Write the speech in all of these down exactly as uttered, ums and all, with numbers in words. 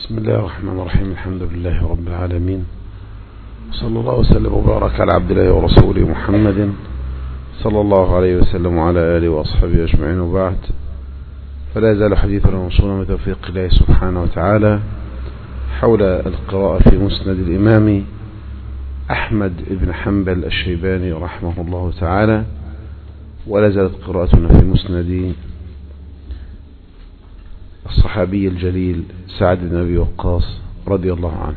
بسم الله الرحمن الرحيم. الحمد لله رب العالمين، صلى الله وسلم وبارك على عبد الله ورسوله محمد صلى الله عليه وسلم وعلى آله وأصحابه أجمعين، وبعد، فلا يزال حديثنا موصولا بتوفيق الله سبحانه وتعالى حول القراءة في مسند الإمام أحمد بن حنبل الشيباني رحمه الله تعالى، ولا زالت قراءتنا في مسند الصحابي الجليل سعد بن أبي وقاص رضي الله عنه.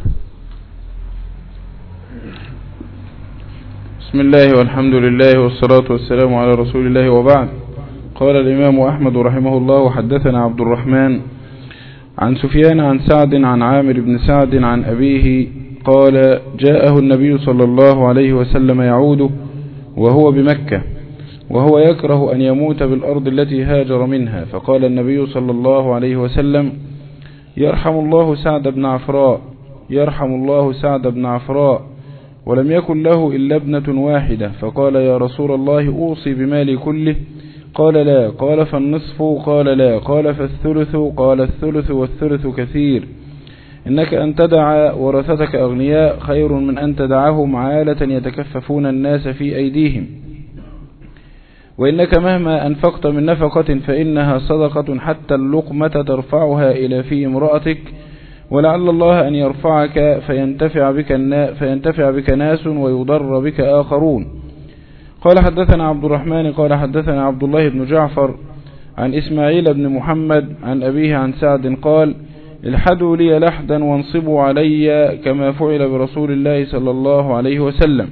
بسم الله والحمد لله والصلاة والسلام على رسول الله، وبعد. قال الإمام أحمد رحمه الله: وحدثنا عبد الرحمن عن سفيان عن سعد عن عامر بن سعد عن أبيه قال: جاءه النبي صلى الله عليه وسلم يعود وهو بمكة، وهو يكره أن يموت بالأرض التي هاجر منها، فقال النبي صلى الله عليه وسلم: يرحم الله سعد بن عفراء، يرحم الله سعد بن عفراء، ولم يكن له إلا ابنة واحدة. فقال: يا رسول الله، أوصي بمالي كله؟ قال: لا. قال: فالنصف؟ قال: لا. قال: فالثلث؟ قال: الثلث والثلث كثير. إنك أن تدع ورثتك أغنياء خير من أن تدعهم عالة يتكففون الناس في أيديهم، وإنك مهما أنفقت من نفقة فإنها صدقة حتى اللقمة ترفعها إلى في امرأتك، ولعل الله أن يرفعك فينتفع بك, فينتفع بك ناس ويضر بك آخرون. قال: حدثنا عبد الرحمن قال حدثنا عبد الله بن جعفر عن إسماعيل بن محمد عن أبيه عن سعد قال: الحدوا لي لحدا وانصبوا علي كما فعل برسول الله صلى الله عليه وسلم.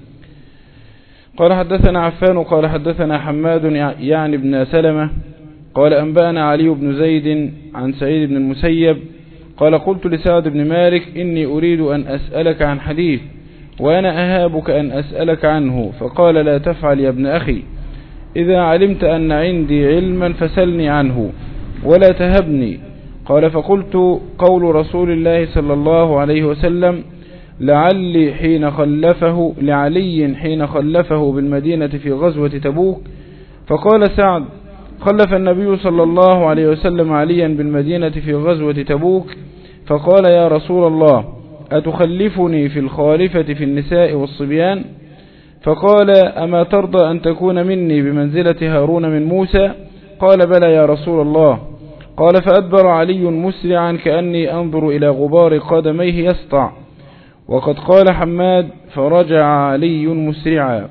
قال: حدثنا عفان قال حدثنا حماد يعني بن سلمة قال: أنبأنا علي بن زيد عن سعيد بن المسيب قال: قلت لسعد بن مالك: إني أريد أن أسألك عن حديث وأنا أهابك أن أسألك عنه. فقال: لا تفعل يا ابن أخي، إذا علمت أن عندي علما فسلني عنه ولا تهبني. قال: فقلت: قول رسول الله صلى الله عليه وسلم لعلي حين خلفه لعلي حين خلفه بالمدينة في غزوة تبوك. فقال سعد: خلف النبي صلى الله عليه وسلم عليا بالمدينة في غزوة تبوك. فقال: يا رسول الله، أتخلفني في الخالفة في النساء والصبيان؟ فقال: أما ترضى أن تكون مني بمنزلة هارون من موسى؟ قال: بلى يا رسول الله. قال: فأدبر علي مسرعا كأني أنظر إلى غبار قدميه يسطع. وقد قال حماد: فرجع علي مسرعا.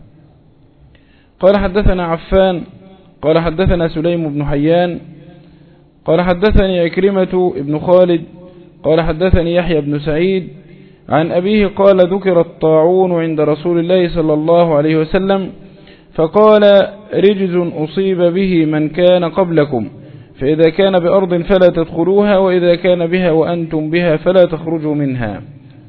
قال: حدثنا عفان قال حدثنا سليم بن حيان قال حدثني عكرمة بن خالد قال حدثني يحيى بن سعيد عن أبيه قال: ذكر الطاعون عند رسول الله صلى الله عليه وسلم، فقال: رجز أصيب به من كان قبلكم، فإذا كان بأرض فلا تدخلوها، وإذا كان بها وأنتم بها فلا تخرجوا منها.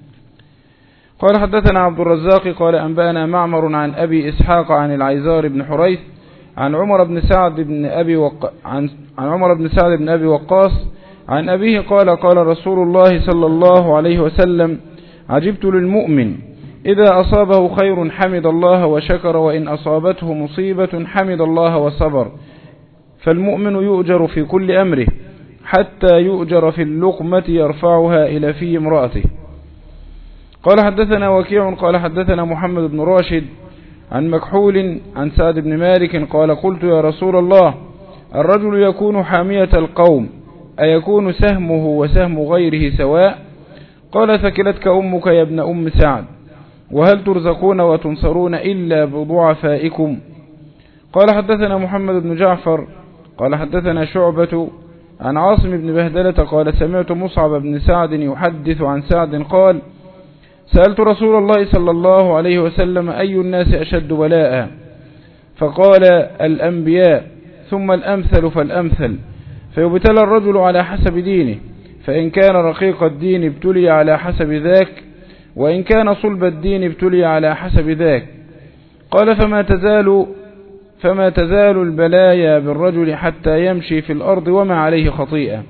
قال: حدثنا عبد الرزاق قال أنبأنا معمر عن أبي إسحاق عن العيزار بن حريث عن عمر بن سعد بن أبي وق... عن... عن عمر بن سعد بن أبي وقاص عن أبيه قال: قال رسول الله صلى الله عليه وسلم: عجبت للمؤمن إذا أصابه خير حمد الله وشكر، وإن أصابته مصيبة حمد الله وصبر، فالمؤمن يؤجر في كل أمره حتى يؤجر في اللقمة يرفعها إلى في امرأته. قال: حدثنا وكيع قال حدثنا محمد بن راشد عن مكحول عن سعد بن مالك قال: قلت: يا رسول الله، الرجل يكون حامية القوم، أيكون سهمه وسهم غيره سواء؟ قال: ثكلتك أمك يا ابن أم سعد، وهل ترزقون وتنصرون إلا بضعفائكم؟ قال: حدثنا محمد بن جعفر قال حدثنا شعبة عن عاصم بن بهدلة قال: سمعت مصعب بن سعد يحدث عن سعد قال: سألت رسول الله صلى الله عليه وسلم: أي الناس أشد بلاء؟ فقال: الأنبياء، ثم الأمثل فالأمثل، فيبتلى الرجل على حسب دينه، فإن كان رقيق الدين ابتلي على حسب ذاك، وإن كان صلب الدين ابتلي على حسب ذاك. قال: فما تزال فما تزال البلايا بالرجل حتى يمشي في الأرض وما عليه خطيئة.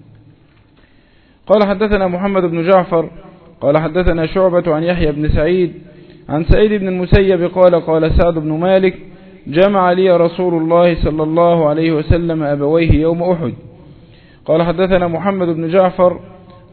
قال: حدثنا محمد بن جعفر قال حدثنا شعبة عن يحيى بن سعيد عن سعيد بن المسيب قال: قال سعد بن مالك: جمع لي رسول الله صلى الله عليه وسلم أبويه يوم أحد. قال: حدثنا محمد بن جعفر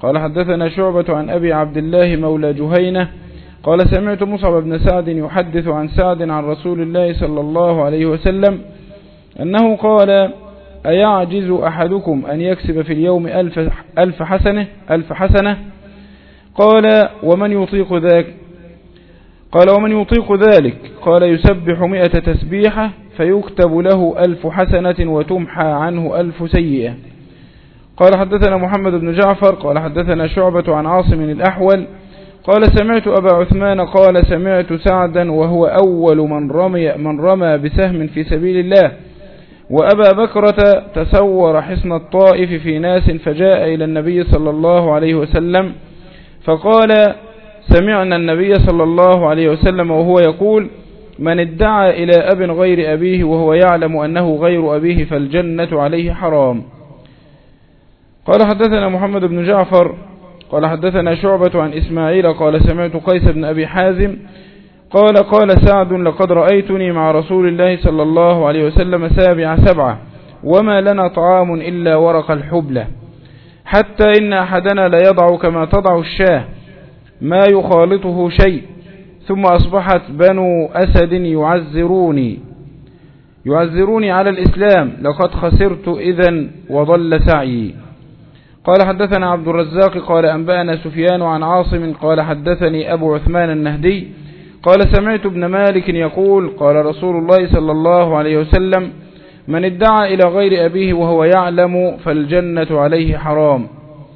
قال حدثنا شعبة عن أبي عبد الله مولى جهينة قال سمعت مصعب بن سعد يحدث عن سعد عن رسول الله صلى الله عليه وسلم أنه قال أيعجز أحدكم أن يكسب في اليوم ألف, ألف حسنة ألف حسنة قال ومن يطيق ذاك قال ومن يطيق ذلك قال يسبح مئة تسبيحة فيكتب له ألف حسنة وتمحى عنه ألف سيئة. قال حدثنا محمد بن جعفر قال حدثنا شعبة عن عاصم الأحول قال سمعت أبا عثمان قال سمعت سعدا وهو أول من رمي, من رمى بسهم في سبيل الله وأبا بكرة تسور حصن الطائف في ناس فجاء إلى النبي صلى الله عليه وسلم فقال سمعنا النبي صلى الله عليه وسلم وهو يقول من ادعى إلى أب غير أبيه وهو يعلم أنه غير أبيه فالجنة عليه حرام. قال حدثنا محمد بن جعفر قال حدثنا شعبة عن إسماعيل قال سمعت قيس بن أبي حازم قال قال سعد لقد رأيتني مع رسول الله صلى الله عليه وسلم سابع سبعة وما لنا طعام إلا ورق الحبلة حتى إن أحدنا لا يضع كما تضع الشاه ما يخالطه شيء ثم أصبحت بنو أسد يعزروني يعزروني على الإسلام لقد خسرت إذن وضل سعي. قال حدثنا عبد الرزاق قال أنبأنا سفيان عن عاصم قال حدثني أبو عثمان النهدي قال سمعت ابن مالك يقول قال رسول الله صلى الله عليه وسلم من ادعى إلى غير أبيه وهو يعلم فالجنة عليه حرام.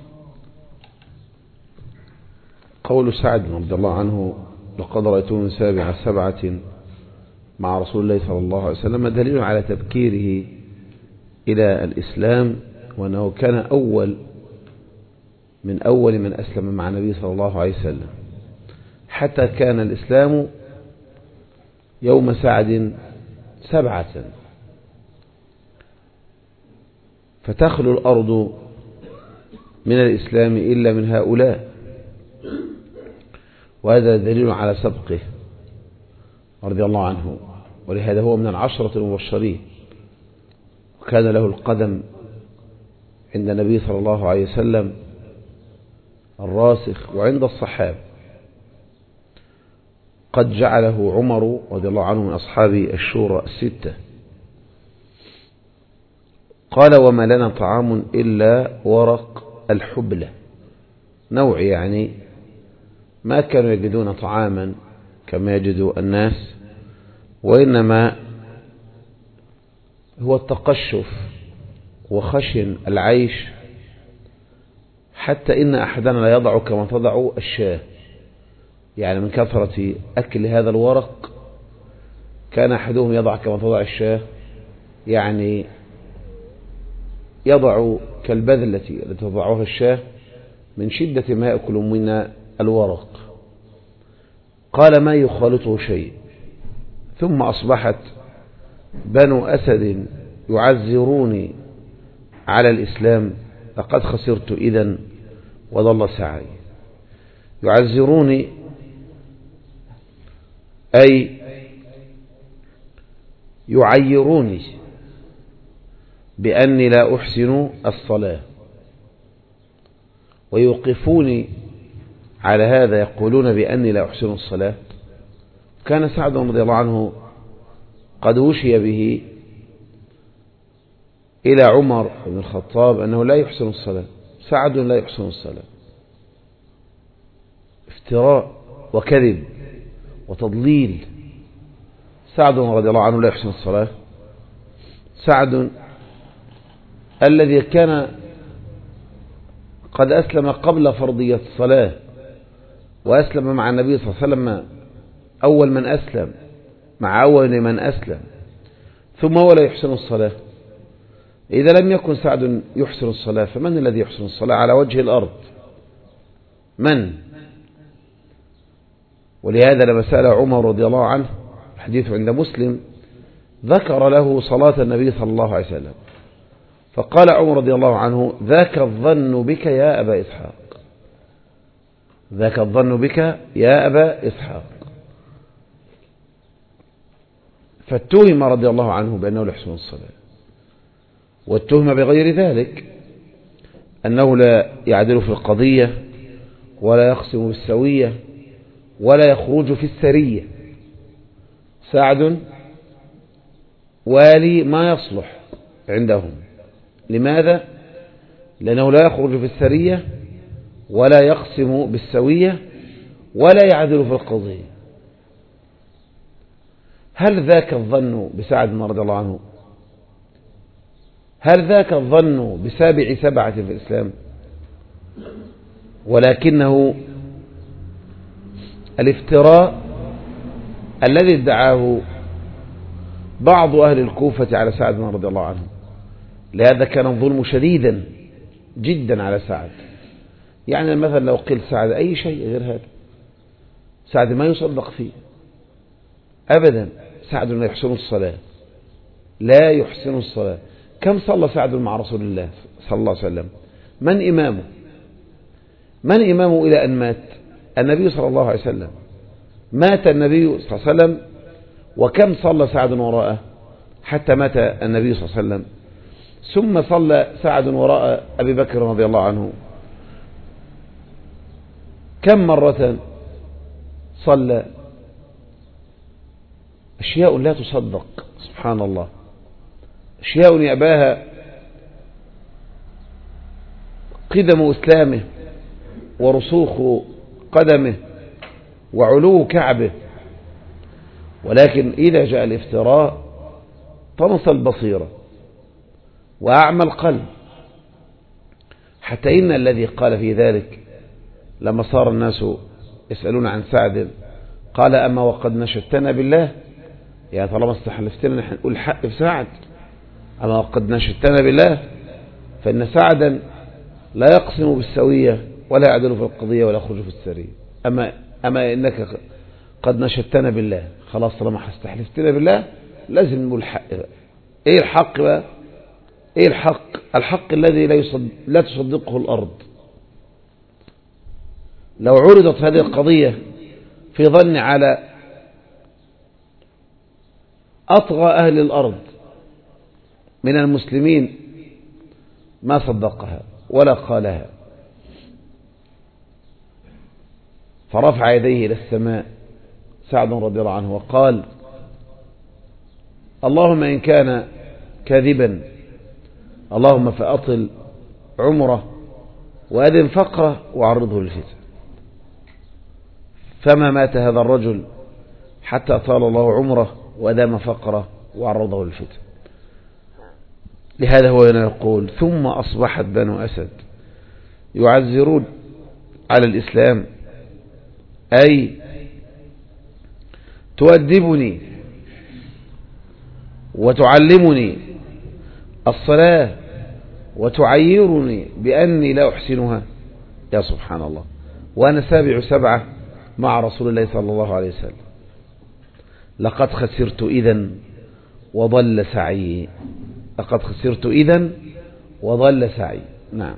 قول سعد رضي الله عنه لقد رأيتني سابع سبعة مع رسول الله صلى الله عليه وسلم دليل على تبكيره إلى الإسلام وأنه كان أول من أول من أسلم مع النبي صلى الله عليه وسلم حتى كان الإسلام يوم سعد سبعة فتخلو الأرض من الإسلام إلا من هؤلاء وهذا دليل على سبقه رضي الله عنه ولهذا هو من العشرة المبشرين وكان له القدم عند النبي صلى الله عليه وسلم الراسخ وعند الصحابة قد جعله عمر رضي الله عنه من أصحاب الشورى الستة. قال وما لنا طعام إلا ورق الحبلة نوع يعني ما كانوا يجدون طعاما كما يجد الناس وإنما هو التقشف وخشن العيش حتى إن أحدنا لا يضع كما تضع الشاه يعني من كثرة أكل هذا الورق كان أحدهم يضع كما تضع الشاه يعني يضع كالبذلة التي تضعها الشاه من شدة ما يأكل من الورق. قال ما يخالطه شيء ثم أصبحت بنو أسد يعزروني على الإسلام لقد خسرت إذن وضل سعي. يعزروني أي يعيروني بأني لا أحسن الصلاة ويوقفوني على هذا يقولون بأني لا أحسن الصلاة. كان سعد رضي الله عنه قد وشي به إلى عمر بن الخطاب أنه لا يحسن الصلاة. سعد لا يحسن الصلاة افتراء وكذب وتضليل. سعد رضي الله عنه لا يحسن الصلاة. سعد الذي كان قد أسلم قبل فرضية الصلاة وأسلم مع النبي صلى الله عليه وسلم أول من أسلم مع أول من أسلم ثم هو لا يحسن الصلاة. إذا لم يكن سعد يحسن الصلاة فمن الذي يحسن الصلاة على وجه الأرض؟ من؟ ولهذا لما سأل عمر رضي الله عنه حديث عند مسلم ذكر له صلاة النبي صلى الله عليه وسلم فقال عمر رضي الله عنه ذاك الظن بك يا أبا إسحاق ذاك الظن بك يا أبا إسحاق. فاتهم رضي الله عنه بأنه لا يحسن الصلاة واتهم بغير ذلك أنه لا يعدل في القضية ولا يقسم بالسوية ولا يخرج في السرية. سعد والي ما يصلح عندهم. لماذا؟ لأنه لا يخرج في السرية ولا يقسم بالسوية ولا يعدل في القضية. هل ذاك الظن بسعد رضي الله عنه؟ هل ذاك الظن بسابع سبعة في الإسلام؟ ولكنه الافتراء الذي ادعاه بعض أهل الكوفة على سعد رضي الله عنه. لهذا كان الظلم شديدا جدا على سعد. يعني مثلا لو قيل سعد أي شيء غير هذا، سعد ما يصدق فيه أبدا. سعد لا يحسن الصلاة، لا يحسن الصلاة. كم صلى سعد مع رسول الله صلى الله عليه وسلم؟ من إمامه؟ من إمامه إلى أن مات؟ النبي صلى الله عليه وسلم. مات النبي صلى الله عليه وسلم، وكم صلى سعد وراءه حتى مات النبي صلى الله عليه وسلم؟ ثم صلى سعد وراء أبي بكر رضي الله عنه كم مرة صلى؟ أشياء لا تصدق سبحان الله، أشياء يأباها قدم إسلامه ورسوخ قدمه وعلو كعبه. ولكن إذا جاء الافتراء طمس البصيرة وأعمى القلب، حتى إن الذي قال في ذلك لما صار الناس يسألون عن سعد قال أما وقد نشدتنا بالله، يا طالما استحلفتنا نحن نقول الحق في سعد، أما وقد نشدتنا بالله فإن سعدا لا يقسم بالسوية ولا يعدل في القضية ولا يخرج في السرية. أما, أما إنك قد نشدتنا بالله، خلاص طالما استحلفتنا بالله لازم نقول الحق بقى. إيه الحق بقى؟ إيه الحق؟ الحق الذي لا, يصد... لا تصدقه الأرض. لو عرضت هذه القضية في ظن على أطغى أهل الأرض من المسلمين ما صدقها ولا قالها. فرفع يديه إلى السماء سعد رضي الله عنه وقال اللهم إن كان كاذبا اللهم فأطل عمره وأذن فقره وعرضه للفتن. فما مات هذا الرجل حتى طال الله عمره وأدام فقره وعرضه للفتن. لهذا هو يقول ثم أصبحت بنو أسد يعزرون على الإسلام، أي تؤدبني وتعلمني الصلاة وتعيرني بأني لا أحسنها. يا سبحان الله، وأنا سابع سبعة مع رسول الله صلى الله عليه وسلم. لقد خسرت إذن وضل سعي، لقد خسرت إذن وضل سعي. نعم.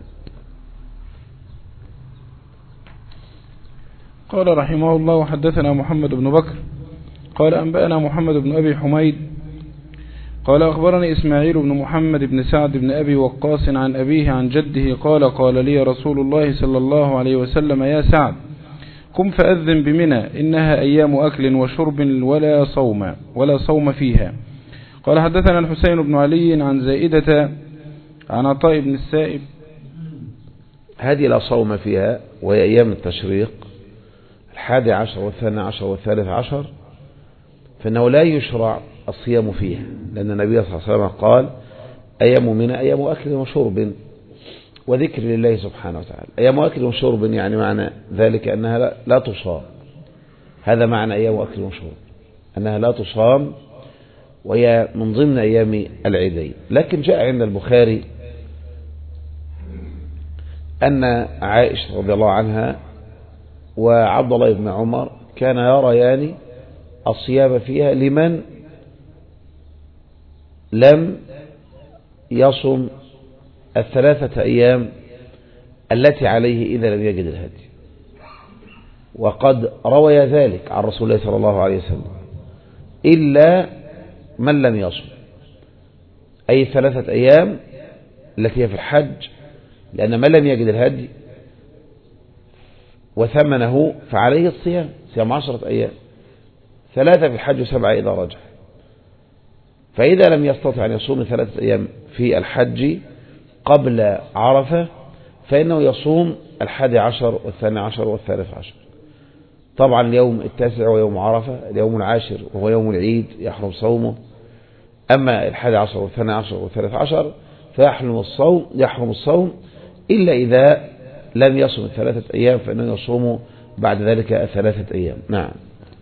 قال رحمه الله وحدثنا محمد بن بكر قال أنبأنا محمد بن أبي حميد قال أخبرني إسماعيل بن محمد بن سعد بن أبي وقاص عن أبيه عن جده قال قال لي رسول الله صلى الله عليه وسلم يا سعد قم فأذن بمنى إنها أيام أكل وشرب ولا صوم ولا صوم فيها. قال حدثنا الحسين بن علي عن زائدة عن عطاء بن السائب. هذه لا صوم فيها وهي أيام التشريق الحادي عشر والثاني عشر والثالث عشر، فإنه لا يشرع الصيام فيها، لأن النبي صلى الله عليه وسلم قال أيام منى أيام أكل وشرب وذكر لله سبحانه وتعالى. أيام أكل وشرب يعني معنى ذلك أنها لا, لا تصام. هذا معنى أيام أكل وشرب، أنها لا تصام وهي من ضمن أيام العيدين. لكن جاء عند البخاري أن عائشة رضي الله عنها وعبد الله بن عمر كان يريان الصيام فيها لمن لم يصم الثلاثة أيام التي عليه إذا لم يجد الهدي. وقد روي ذلك عن رسول الله صلى الله عليه وسلم إلا من لم يصم، أي ثلاثة أيام التي هي في الحج لأن من لم يجد الهدي وثمنه فعليه الصيام، صيام عشرة أيام، ثلاثة في الحج وسبعة إذا رجع. فإذا لم يستطع أن يصوم ثلاثة أيام في الحج قبل عرفة فإنه يصوم الحادي عشر والثاني عشر والثالث عشر. طبعا اليوم التاسع ويوم عرفة، اليوم العاشر وهو يوم العيد يحرم صومه. أما الحادي عشر والثاني عشر والثالث عشر فيحرم الصوم يحرم الصوم إلا إذا لم يصوم ثلاثة أيام فإنه يصوم بعد ذلك ثلاثة أيام. نعم.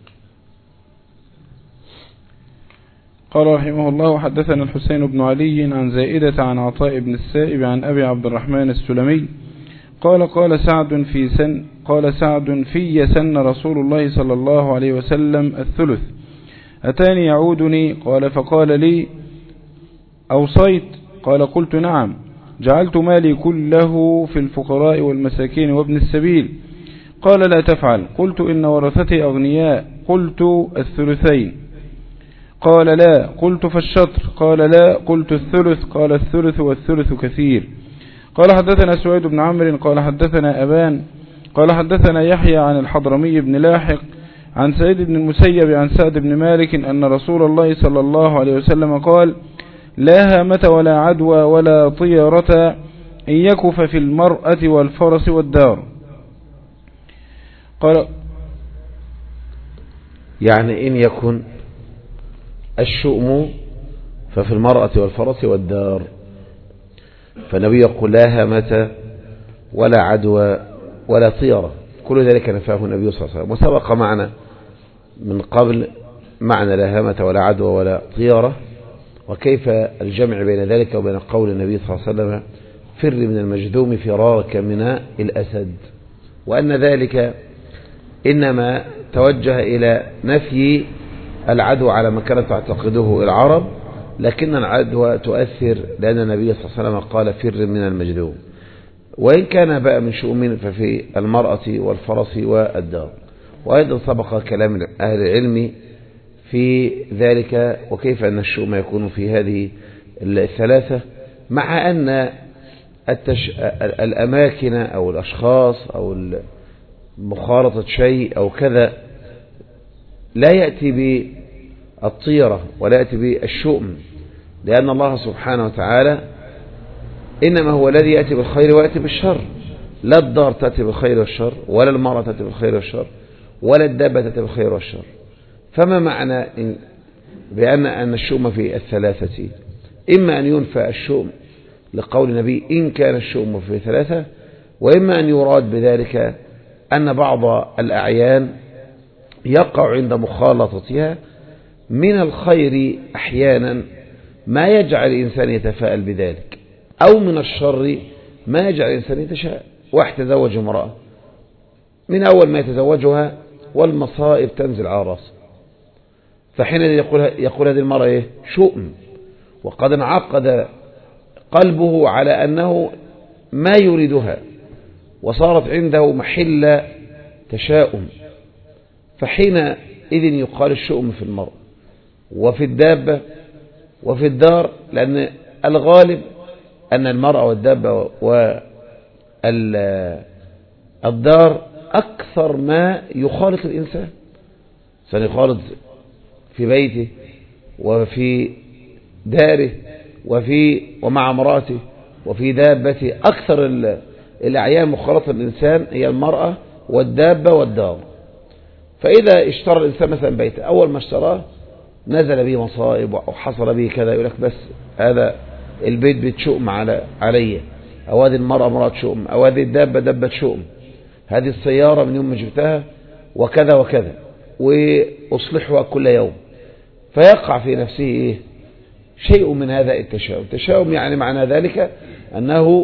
قال رحمه الله: حدثنا الحسين بن علي عن زائدة عن عطاء بن السائب عن أبي عبد الرحمن السلمي قال قال سعد في سن قال سعد في سن رسول الله صلى الله عليه وسلم الثلث، أتاني يعودني قال فقال لي: أوصيت؟ قال: قلت: نعم، جعلت مالي كله في الفقراء والمساكين وابن السبيل. قال: لا تفعل. قلت: إن ورثتي أغنياء. قلت: الثلثين. قال: لا. قلت: فالشطر. قال: لا. قلت: الثلث. قال: الثلث والثلث كثير. قال: حدثنا سويد بن عمرو قال حدثنا أبان قال حدثنا يحيى عن الحضرمي بن لاحق عن سعيد بن المسيب عن سعد بن مالك أن رسول الله صلى الله عليه وسلم قال: لا هامة ولا عدوى ولا طيرة إن يكف في المرأة والفرس والدار. قال: يعني إن يكن الشؤم ففي المرأة والفرس والدار. فالنبي يقول: لا هامة ولا عدوى ولا طيرة، كل ذلك نفاه النبي صلى الله عليه وسلم. وسبق معنا من قبل معنى لا هامة ولا عدوى ولا طيرة، وكيف الجمع بين ذلك وبين قول النبي صلى الله عليه وسلم: فر من المجذوم فرارك من الأسد، وأن ذلك إنما توجه إلى نفي العدوى على ما كانت تعتقده العرب، لكن العدوى تؤثر لأن النبي صلى الله عليه وسلم قال: فر من المجذوم. وإن كان بقى من شؤم ففي المرأة والفرس والدار. وأيضا سبق كلام أهل العلم في ذلك وكيف أن الشؤم يكون في هذه الثلاثة، مع أن التش... الأماكن أو الأشخاص أو مخالطة شيء أو كذا لا يأتي بالطيرة ولا يأتي بالشؤم، لأن الله سبحانه وتعالى إنما هو الذي يأتي بالخير ويأتي بالشر. لا الدار تأتي بالخير والشر، ولا المرأة تأتي بالخير والشر، ولا الدابة تأتي بالخير والشر. فما معنى إن بأن أن الشؤم في الثلاثة؟ إما أن ينفى الشؤم لقول النبي: إن كان الشؤم في ثلاثة، وإما أن يراد بذلك أن بعض الأعيان يقع عند مخالطتها من الخير أحيانا ما يجعل الإنسان يتفاءل بذلك، أو من الشر ما يجعل الإنسان يتشاء. واحد تزوج امرأة، من أول ما يتزوجها والمصائب تنزل على رأسه، فحين يقول, يقول هذه المرأة إيه؟ شؤم، وقد انعقد قلبه على أنه ما يريدها، وصارت عنده محل تشاؤم. فحينئذ يقال الشؤم في المرأة وفي الدابة وفي الدار، لأن الغالب أن المرأة والدابة والدار أكثر ما يخالط الإنسان، سنخالط في بيته وفي داره وفي ومع امرأته وفي دابته. أكثر الأعيان مخالطة الإنسان هي المرأة والدابة والدار. فإذا اشترى الإنسان مثلا بيته، أول ما اشتراه نزل به مصائب وحصل به كذا، يقول لك بس هذا البيت بتشؤم على علي، أو هذه المرأة مرأة شؤم، أو هذه الدابة دابة شؤم، هذه السيارة من يوم ما جبتها وكذا وكذا، وأصلحها كل يوم. فيقع في نفسه إيه؟ شيء من هذا التشاؤم. التشاؤم يعني معنى ذلك أنه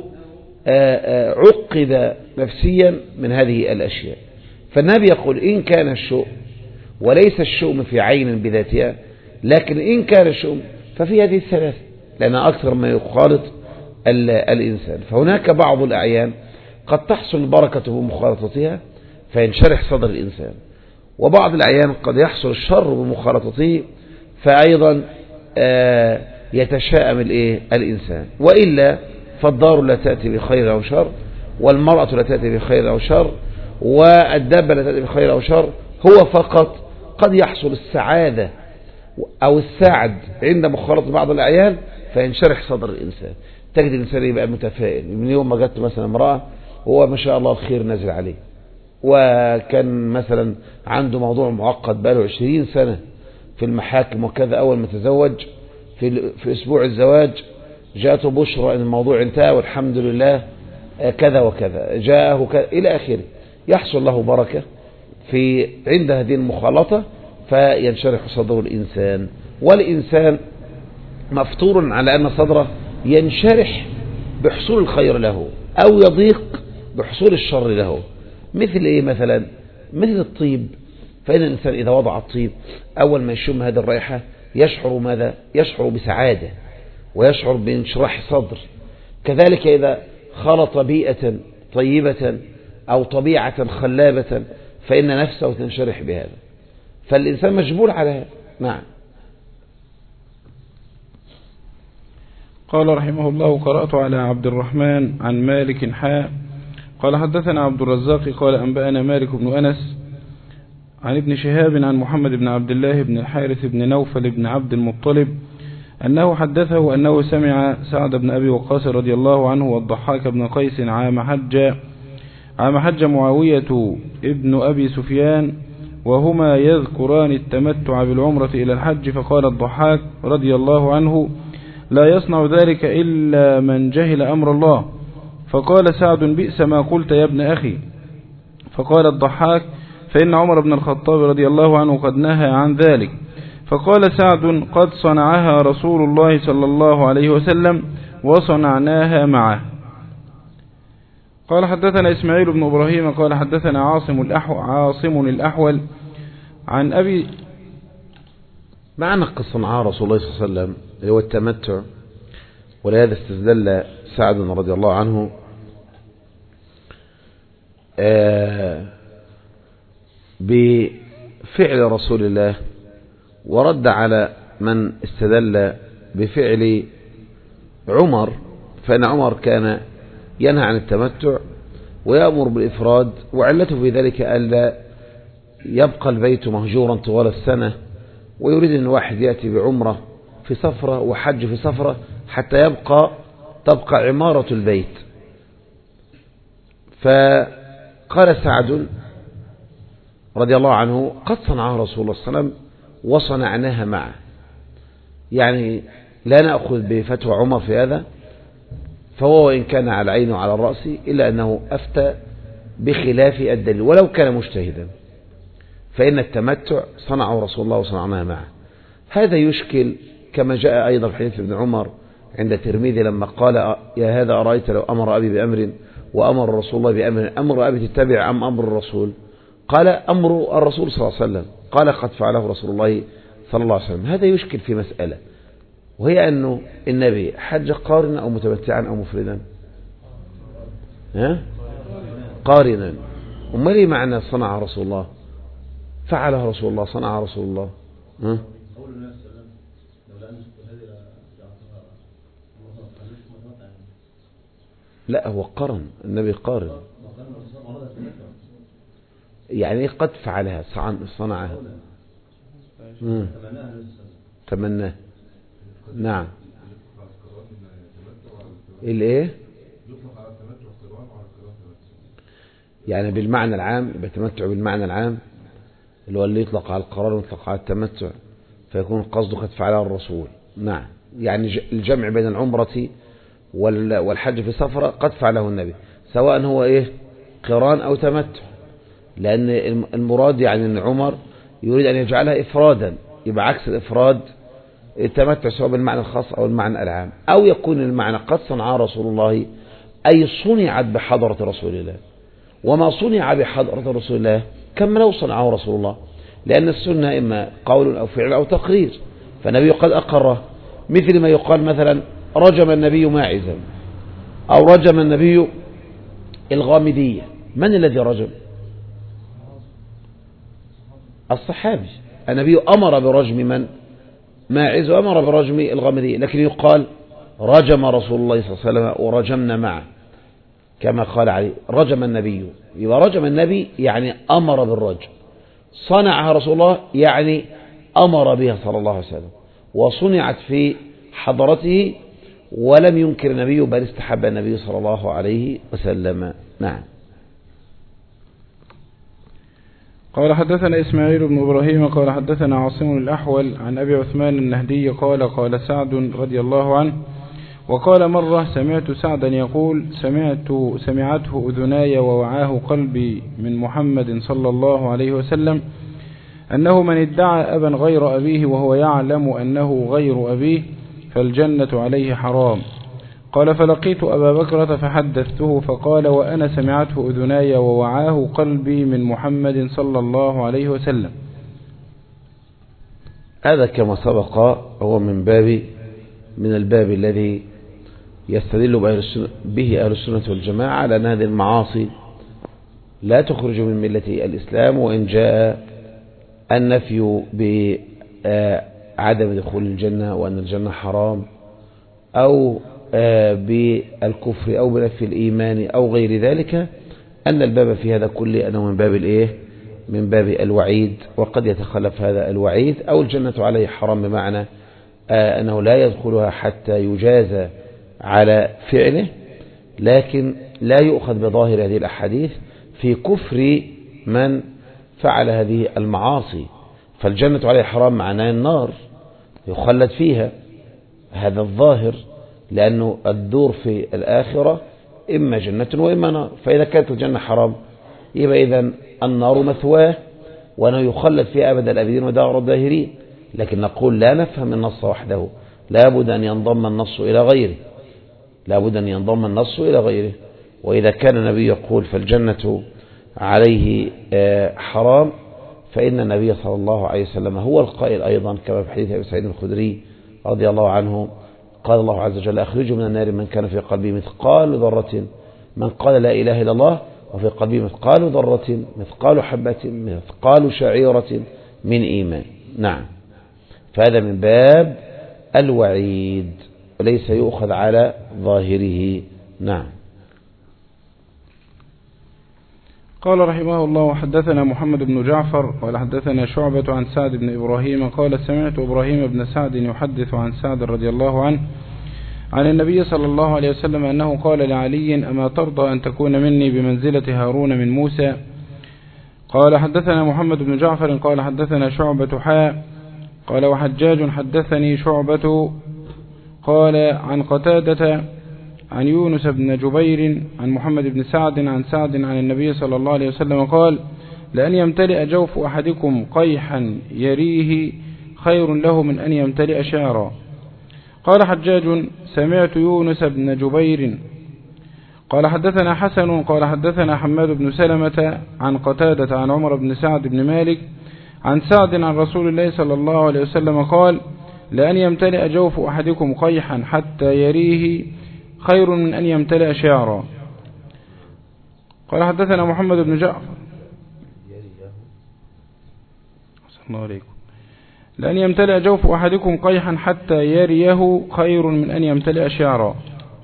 عقد نفسيا من هذه الأشياء. فالنبي يقول: إن كان الشؤم، وليس الشؤم في عين بذاتها، لكن إن كان الشؤم ففي هذه الثلاث، لأن أكثر ما يخالط الإنسان. فهناك بعض الأعيان قد تحصل البركة بمخالطتها فينشرح صدر الإنسان، وبعض الأعيان قد يحصل الشر بمخالطته فأيضا يتشاءم الإنسان. وإلا فالدار لا تأتي بخير أو شر، والمرأة لا تأتي بخير أو شر، والدابة لا تأتي بخير أو شر. هو فقط قد يحصل السعادة أو السعد عند مخالطة بعض الأعيان فينشرح صدر الإنسان، تجد الإنسان يبقى متفائل. من يوم ما جت مثلا امرأة هو ما شاء الله الخير نازل عليه، وكان مثلا عنده موضوع معقد بقاله عشرين سنة في المحاكم وكذا، أول ما تزوج في, في أسبوع الزواج جاءته بشرى أن الموضوع انتهى والحمد لله كذا وكذا، جاءه كذا إلى آخره. يحصل له بركة في عند هذه المخالطة فينشرح صدر الإنسان، والإنسان مفطور على أن صدره ينشرح بحصول الخير له أو يضيق بحصول الشر له. مثل إيه مثلا؟ مثل الطيب، فإن الإنسان إذا وضع الطيب أول ما يشم هذه الرائحة يشعر ماذا؟ يشعر بسعادة ويشعر بانشراح صدر. كذلك إذا خلط بيئة طيبة أو طبيعة خلابة فإن نفسه تنشرح بهذا، فالإنسان مجبول على هذا. نعم. قال رحمه الله: قرأت على عبد الرحمن عن مالك حاء قال حدثنا عبد الرزاق قال أنبأنا مالك بن أنس عن ابن شهاب عن محمد بن عبد الله بن الحارث بن نوفل بن عبد المطلب أنه حدثه أنه سمع سعد بن أبي وقاص رضي الله عنه والضحاك بن قيس عام حج عام حج معاوية ابن أبي سفيان وهما يذكران التمتع بالعمرة إلى الحج، فقال الضحاك رضي الله عنه: لا يصنع ذلك إلا من جهل أمر الله. فقال سعد: بئس ما قلت يا ابن أخي. فقال الضحاك: فإن عمر بن الخطاب رضي الله عنه قد نهى عن ذلك. فقال سعد: قد صنعها رسول الله صلى الله عليه وسلم وصنعناها معه. قال حدثنا إسماعيل بن إبراهيم قال حدثنا عاصم الأحول, عاصم الأحول عن أبي. معنى قد صنعها رسول الله صلى الله عليه وسلم اللي هو التمتع، ولهذا استدل سعد رضي الله عنه بفعل رسول الله، ورد على من استدل بفعل عمر، فإن عمر كان ينهى عن التمتع ويأمر بالإفراد، وعلته في ذلك ألا يبقى البيت مهجورا طوال السنة، ويريد أن الواحد يأتي بعمرة في سفرة وحج في سفرة حتى يبقى تبقى عمارة البيت. فقال سعد رضي الله عنه: قد صنعها رسول الله صلى الله عليه وسلم وصنعناها معه، يعني لا نأخذ بفتوى عمر في هذا، فهو وإن كان على العين وعلى الرأس إلا أنه أفتى بخلاف الدليل ولو كان مجتهدا، فإن التمتع صنعه رسول الله وصنعناها معه. هذا يشكل كما جاء أيضا في حديث ابن عمر عند الترمذي لما قال: يا هذا أرأيت لو أمر أبي بأمر وأمر رسول الله بأمر، أمر أبي تتبع أم أمر الرسول؟ قال: أمر الرسول صلى الله عليه وسلم. قال: قد فعله رسول الله صلى الله عليه وسلم. هذا يشكل في مسألة، وهي أنه النبي حج قارنا أو متمتعا أو مفردا؟ ها؟ قارنا. وما لي معنى صنع رسول الله؟ فعله رسول الله، صنع رسول الله. ها؟ لا، هو قرن، النبي قارن، يعني قد فعلها صنعها تمناه. نعم. الايه؟ يعني بالمعنى العام، يبقى التمتع بالمعنى العام اللي هو اللي يطلق على القرار ويطلق على التمتع، فيكون قصده قد فعلها الرسول. نعم، يعني الجمع بين العمرة والحج في سفرة قد فعله النبي، سواء هو ايه قران او تمتع، لان المراد يعني ان عمر يريد ان يجعلها افرادا، يبقى عكس الافراد التمتع سواء بالمعنى الخاص او المعنى العام، او يكون المعنى قد صنع رسول الله اي صنعت بحضرة رسول الله، وما صنع بحضرة رسول الله كما لو صنعه رسول الله، لان السنة اما قول او فعل او تقرير، فالنبي قد اقره، مثل ما يقال مثلا رجم النبي ماعزا او رجم النبي الغامدية. من الذي رجم؟ الصحابي. النبي امر برجم من؟ ماعز، وامر برجم الغامدية، لكن يقال رجم رسول الله صلى الله عليه وسلم ورجمنا معه كما قال عليه رجم النبي. يبقى رجم النبي يعني أمر بالرجم، صنعها رسول الله يعني أمر بها صلى الله عليه وسلم، وصنعت في حضرته ولم ينكر النبي بل استحب النبي صلى الله عليه وسلم. نعم. قال حدثنا إسماعيل بن إبراهيم قال حدثنا عاصم الأحول عن أبي عثمان النهدي قال قال سعد رضي الله عنه وقال مرة سمعت سعدا يقول سمعت سمعته أذناي ووعاه قلبي من محمد صلى الله عليه وسلم أنه من ادعى أبا غير أبيه وهو يعلم أنه غير أبيه فالجنة عليه حرام. قال فلقيت أبا بكرة فحدثته فقال وأنا سمعته أذناي ووعاه قلبي من محمد صلى الله عليه وسلم. هذا كما سبق هو من باب من الباب الذي يستدل به أهل السنة والجماعة على أن هذه المعاصي لا تخرج من ملة الإسلام، وإن جاء النفي بعدم دخول الجنة وأن الجنة حرام أو بالكفر أو بنفي الإيمان أو غير ذلك، أن الباب في هذا كله أنه من باب الإيه من باب الوعيد، وقد يتخلف هذا الوعيد أو الجنة عليه حرام بمعنى أنه لا يدخلها حتى يجازى على فعله، لكن لا يؤخذ بظاهر هذه الأحاديث في كفر من فعل هذه المعاصي. فالجنة عليه حرام معناه النار يخلد فيها، هذا الظاهر، لأنه الدور في الآخرة إما جنة وإما نار، فإذا كانت الجنة حرام يبقى إذن النار مثواه وأنه يخلد فيها أبد الأبدين ودار الداهرين. لكن نقول لا نفهم النص وحده، لابد أن ينضم النص إلى غيره، لابد أن ينضم النص إلى غيره. وإذا كان النبي يقول فالجنة عليه حرام، فإن النبي صلى الله عليه وسلم هو القائل أيضا كما في حديث أبي سعيد الخدري رضي الله عنه قال الله عز وجل أخرجوا من النار من كان في قلبه مثقال ذرة من قال لا إله إلا الله وفي قلبه مثقال ذرة مثقال حبة مثقال شعيرة من إيمان. نعم. فهذا من باب الوعيد وليس يؤخذ على ظاهره. نعم. قال رحمه الله حدثنا محمد بن جعفر قال حدثنا شعبة عن سعد بن إبراهيم قال سمعت إبراهيم بن سعد يحدث عن سعد رضي الله عنه عن النبي صلى الله عليه وسلم أنه قال لعلي أما ترضى أن تكون مني بمنزلة هارون من موسى. قال حدثنا محمد بن جعفر قال حدثنا شعبة حاء قال وحجاج حدثني شعبة قال عن قتادة عن يونس بن جبير عن محمد بن سعد عن سعد عن النبي صلى الله عليه وسلم قال لأن يمتلئ جوف أحدكم قيحا يريه خير له من أن يمتلئ شعرا. قال حجاج سمعت يونس بن جبير قال حدثنا حسن قال حدثنا حماد بن سلمة عن قتادة عن عمر بن سعد بن مالك عن سعد عن رسول الله صلى الله عليه وسلم قال لأن يمتلئ جوف أحدكم قيحا حتى يريه خير من أن يمتلئ شعرا. قال حدثنا محمد بن جعفر الله عليكم لأن يمتلئ جوف أحدكم قيحا حتى يريه خير من أن يمتلئ شعرا.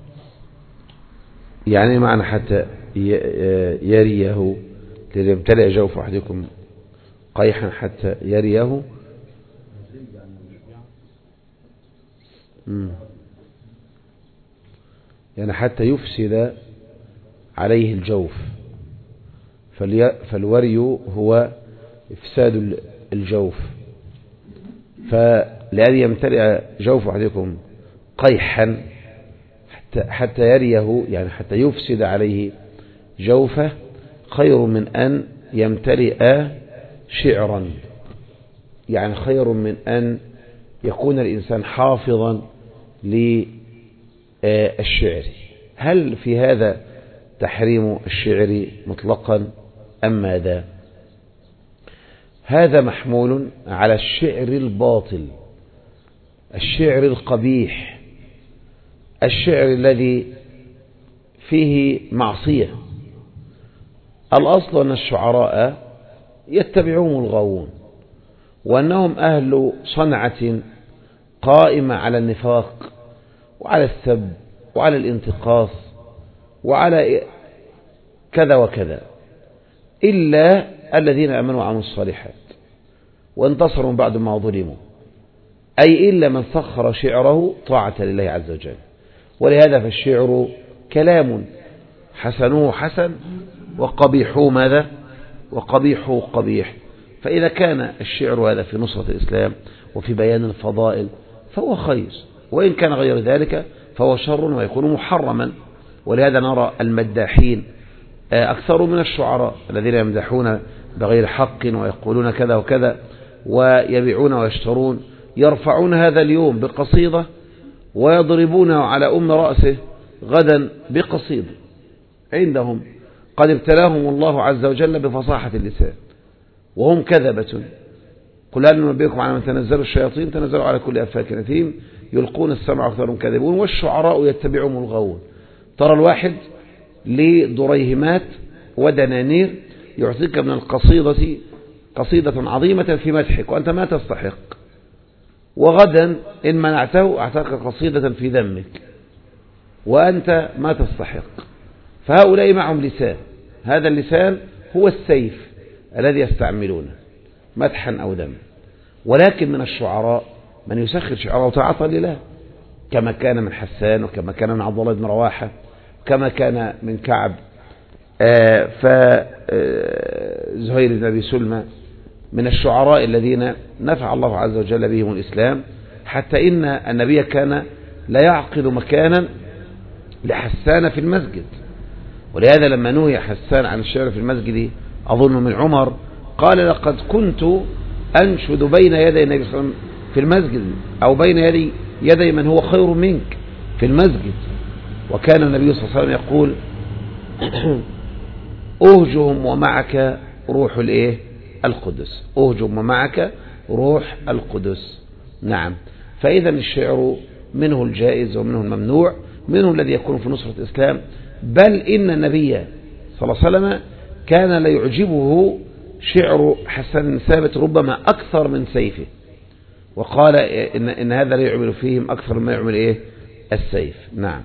يعني معنى حتى يريه ليمتلئ جوف أحدكم قيحا حتى يريه يعني حتى يفسد عليه الجوف، فالوري هو إفساد الجوف، فلأن يمتلئ جوف أحدكم قيحا حتى, حتى يريه يعني حتى يفسد عليه جوفه خير من أن يمتلئ شعرا، يعني خير من أن يكون الإنسان حافظا للشعر. هل في هذا تحريم الشعر مطلقا أم ماذا؟ هذا محمول على الشعر الباطل، الشعر القبيح، الشعر الذي فيه معصية. الأصل أن الشعراء يتبعهم الغاوون، وأنهم أهل صنعة قائمة على النفاق وعلى السب وعلى الانتقاص وعلى كذا وكذا، إلا الذين آمنوا وعملوا الصالحات وانتصروا بعد ما ظلموا، أي إلا من سخر شعره طاعة لله عز وجل. ولهذا فالشعر كلام حسنه حسن وقبيحه ماذا؟ وقبيحه قبيح. فإذا كان الشعر هذا في نصرة الإسلام وفي بيان الفضائل فهو خير، وإن كان غير ذلك فهو شر ويكون محرما. ولهذا نرى المداحين أكثر من الشعراء الذين يمدحون بغير حق ويقولون كذا وكذا ويبيعون ويشترون، يرفعون هذا اليوم بقصيدة ويضربون على أم رأسه غدا بقصيدة. عندهم قد ابتلاهم الله عز وجل بفصاحة اللسان وهم كذبة. قل هل ننبئكم على من تنزل الشياطين تنزلوا على كل أفاك أثيم يلقون السمع أكثرهم كاذبون والشعراء يتبعهم الغاوون. ترى الواحد لدريهمات ودنانير يعطيك من القصيدة قصيدة عظيمة في مدحك وأنت ما تستحق، وغدا إن منعته أعطاك قصيدة في ذمك وأنت ما تستحق. فهؤلاء معهم لسان، هذا اللسان هو السيف الذي يستعملونه مدحا أو ذما. ولكن من الشعراء من يسخر شعره طاعة لله، كما كان من حسان وكما كان من عبد الله بن رواحة كما كان من كعب فزهير بن أبي سلمى، من الشعراء الذين نفع الله عز وجل بهم الإسلام، حتى إن النبي كان لا يعقد مكانا لحسان في المسجد. ولهذا لما نهي حسان عن الشعر في المسجد أظن من عمر قال لقد كنت أنشد بين يدي النبي صلى الله عليه وسلم في المسجد أو بين يدي يدي من هو خير منك في المسجد. وكان النبي صلى الله عليه وسلم يقول أهجهم ومعك روح الإيه؟ القدس، أهجهم ومعك روح القدس. نعم. فإذا الشعر منه الجائز ومنه الممنوع، منه الذي يكون في نصرة الإسلام، بل إن النبي صلى الله عليه وسلم كان لا يعجبه شعر حسان بن ثابت ربما أكثر من سيفه، وقال إن, إن هذا لا يعمل فيهم أكثر مما يعمل إيه؟ السيف. نعم.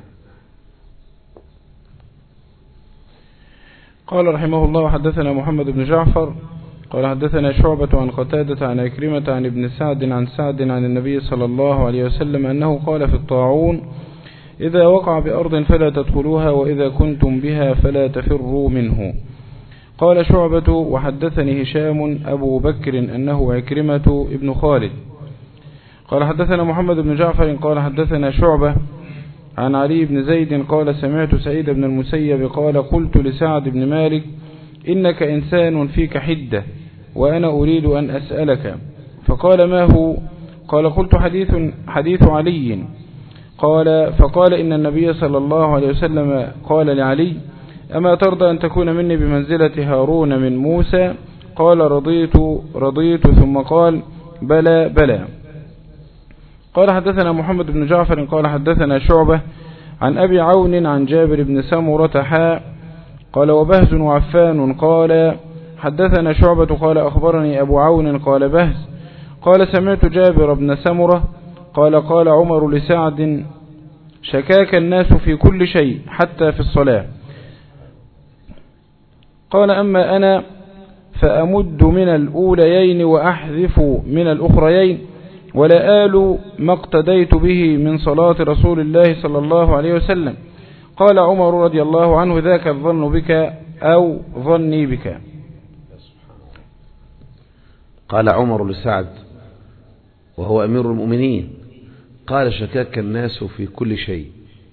قال رحمه الله حدثنا محمد بن جعفر قال حدثنا شعبة عن قتادة عن عكرمة عن ابن سعد عن سعد عن النبي صلى الله عليه وسلم أنه قال في الطاعون إذا وقع بأرض فلا تدخلوها وإذا كنتم بها فلا تفروا منه. قال شعبة وحدثني هشام أبو بكر أنه عكرمة ابن خالد قال حدثنا محمد بن جعفر قال حدثنا شعبة عن علي بن زيد قال سمعت سعيد بن المسيب قال قلت لسعد بن مالك إنك إنسان فيك حدة وأنا أريد أن أسألك، فقال ما هو؟ قال قلت حديث, حديث علي. قال فقال إن النبي صلى الله عليه وسلم قال لعلي أما ترضى أن تكون مني بمنزلة هارون من موسى؟ قال رضيت رضيت ثم قال بلى بلى. قال حدثنا محمد بن جعفر قال حدثنا شعبة عن أبي عون عن جابر بن سمرة حاء قال وبهز وعفان قال حدثنا شعبة قال أخبرني أبو عون قال بهز قال سمعت جابر بن سمرة قال قال عمر لسعد شكاك الناس في كل شيء حتى في الصلاة. قال أما أنا فأمد من الأوليين وأحذف من الأخريين ولا آل ما اقتديت به من صلاة رسول الله صلى الله عليه وسلم. قال عمر رضي الله عنه ذاك الظن بك أو ظني بك. قال عمر لسعد وهو أمير المؤمنين قال شكاك الناس في كل شيء،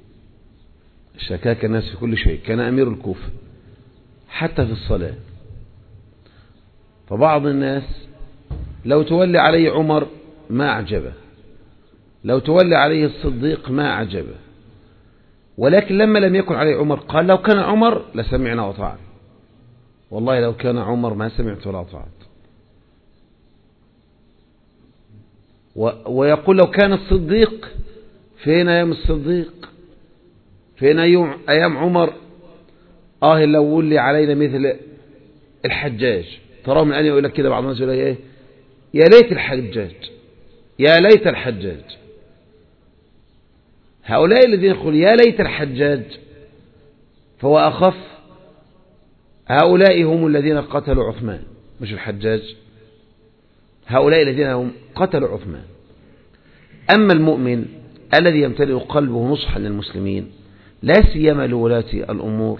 شكاك الناس في كل شيء، كان أمير الكوفة حتى في الصلاة. فبعض الناس لو تولي عليه عمر ما أعجبه، لو تولي عليه الصديق ما أعجبه، ولكن لما لم يكن عليه عمر قال لو كان عمر لسمعنا وطعنا، والله لو كان عمر ما سمعت ولا طعت. ويقول لو كان الصديق، فين أيام الصديق؟ فين أيام عمر؟ آه لو ولي علينا مثل الحجاج. ترى من أن يقول لك كده بعض الناس يقول ايه يا ليت الحجاج، يا ليت الحجاج. هؤلاء الذين يقول يا ليت الحجاج فهو أخف، هؤلاء هم الذين قتلوا عثمان مش الحجاج، هؤلاء الذين هم قتلوا عثمان. أما المؤمن الذي يمتلئ قلبه نصحا للمسلمين لا سيما لولاة الأمور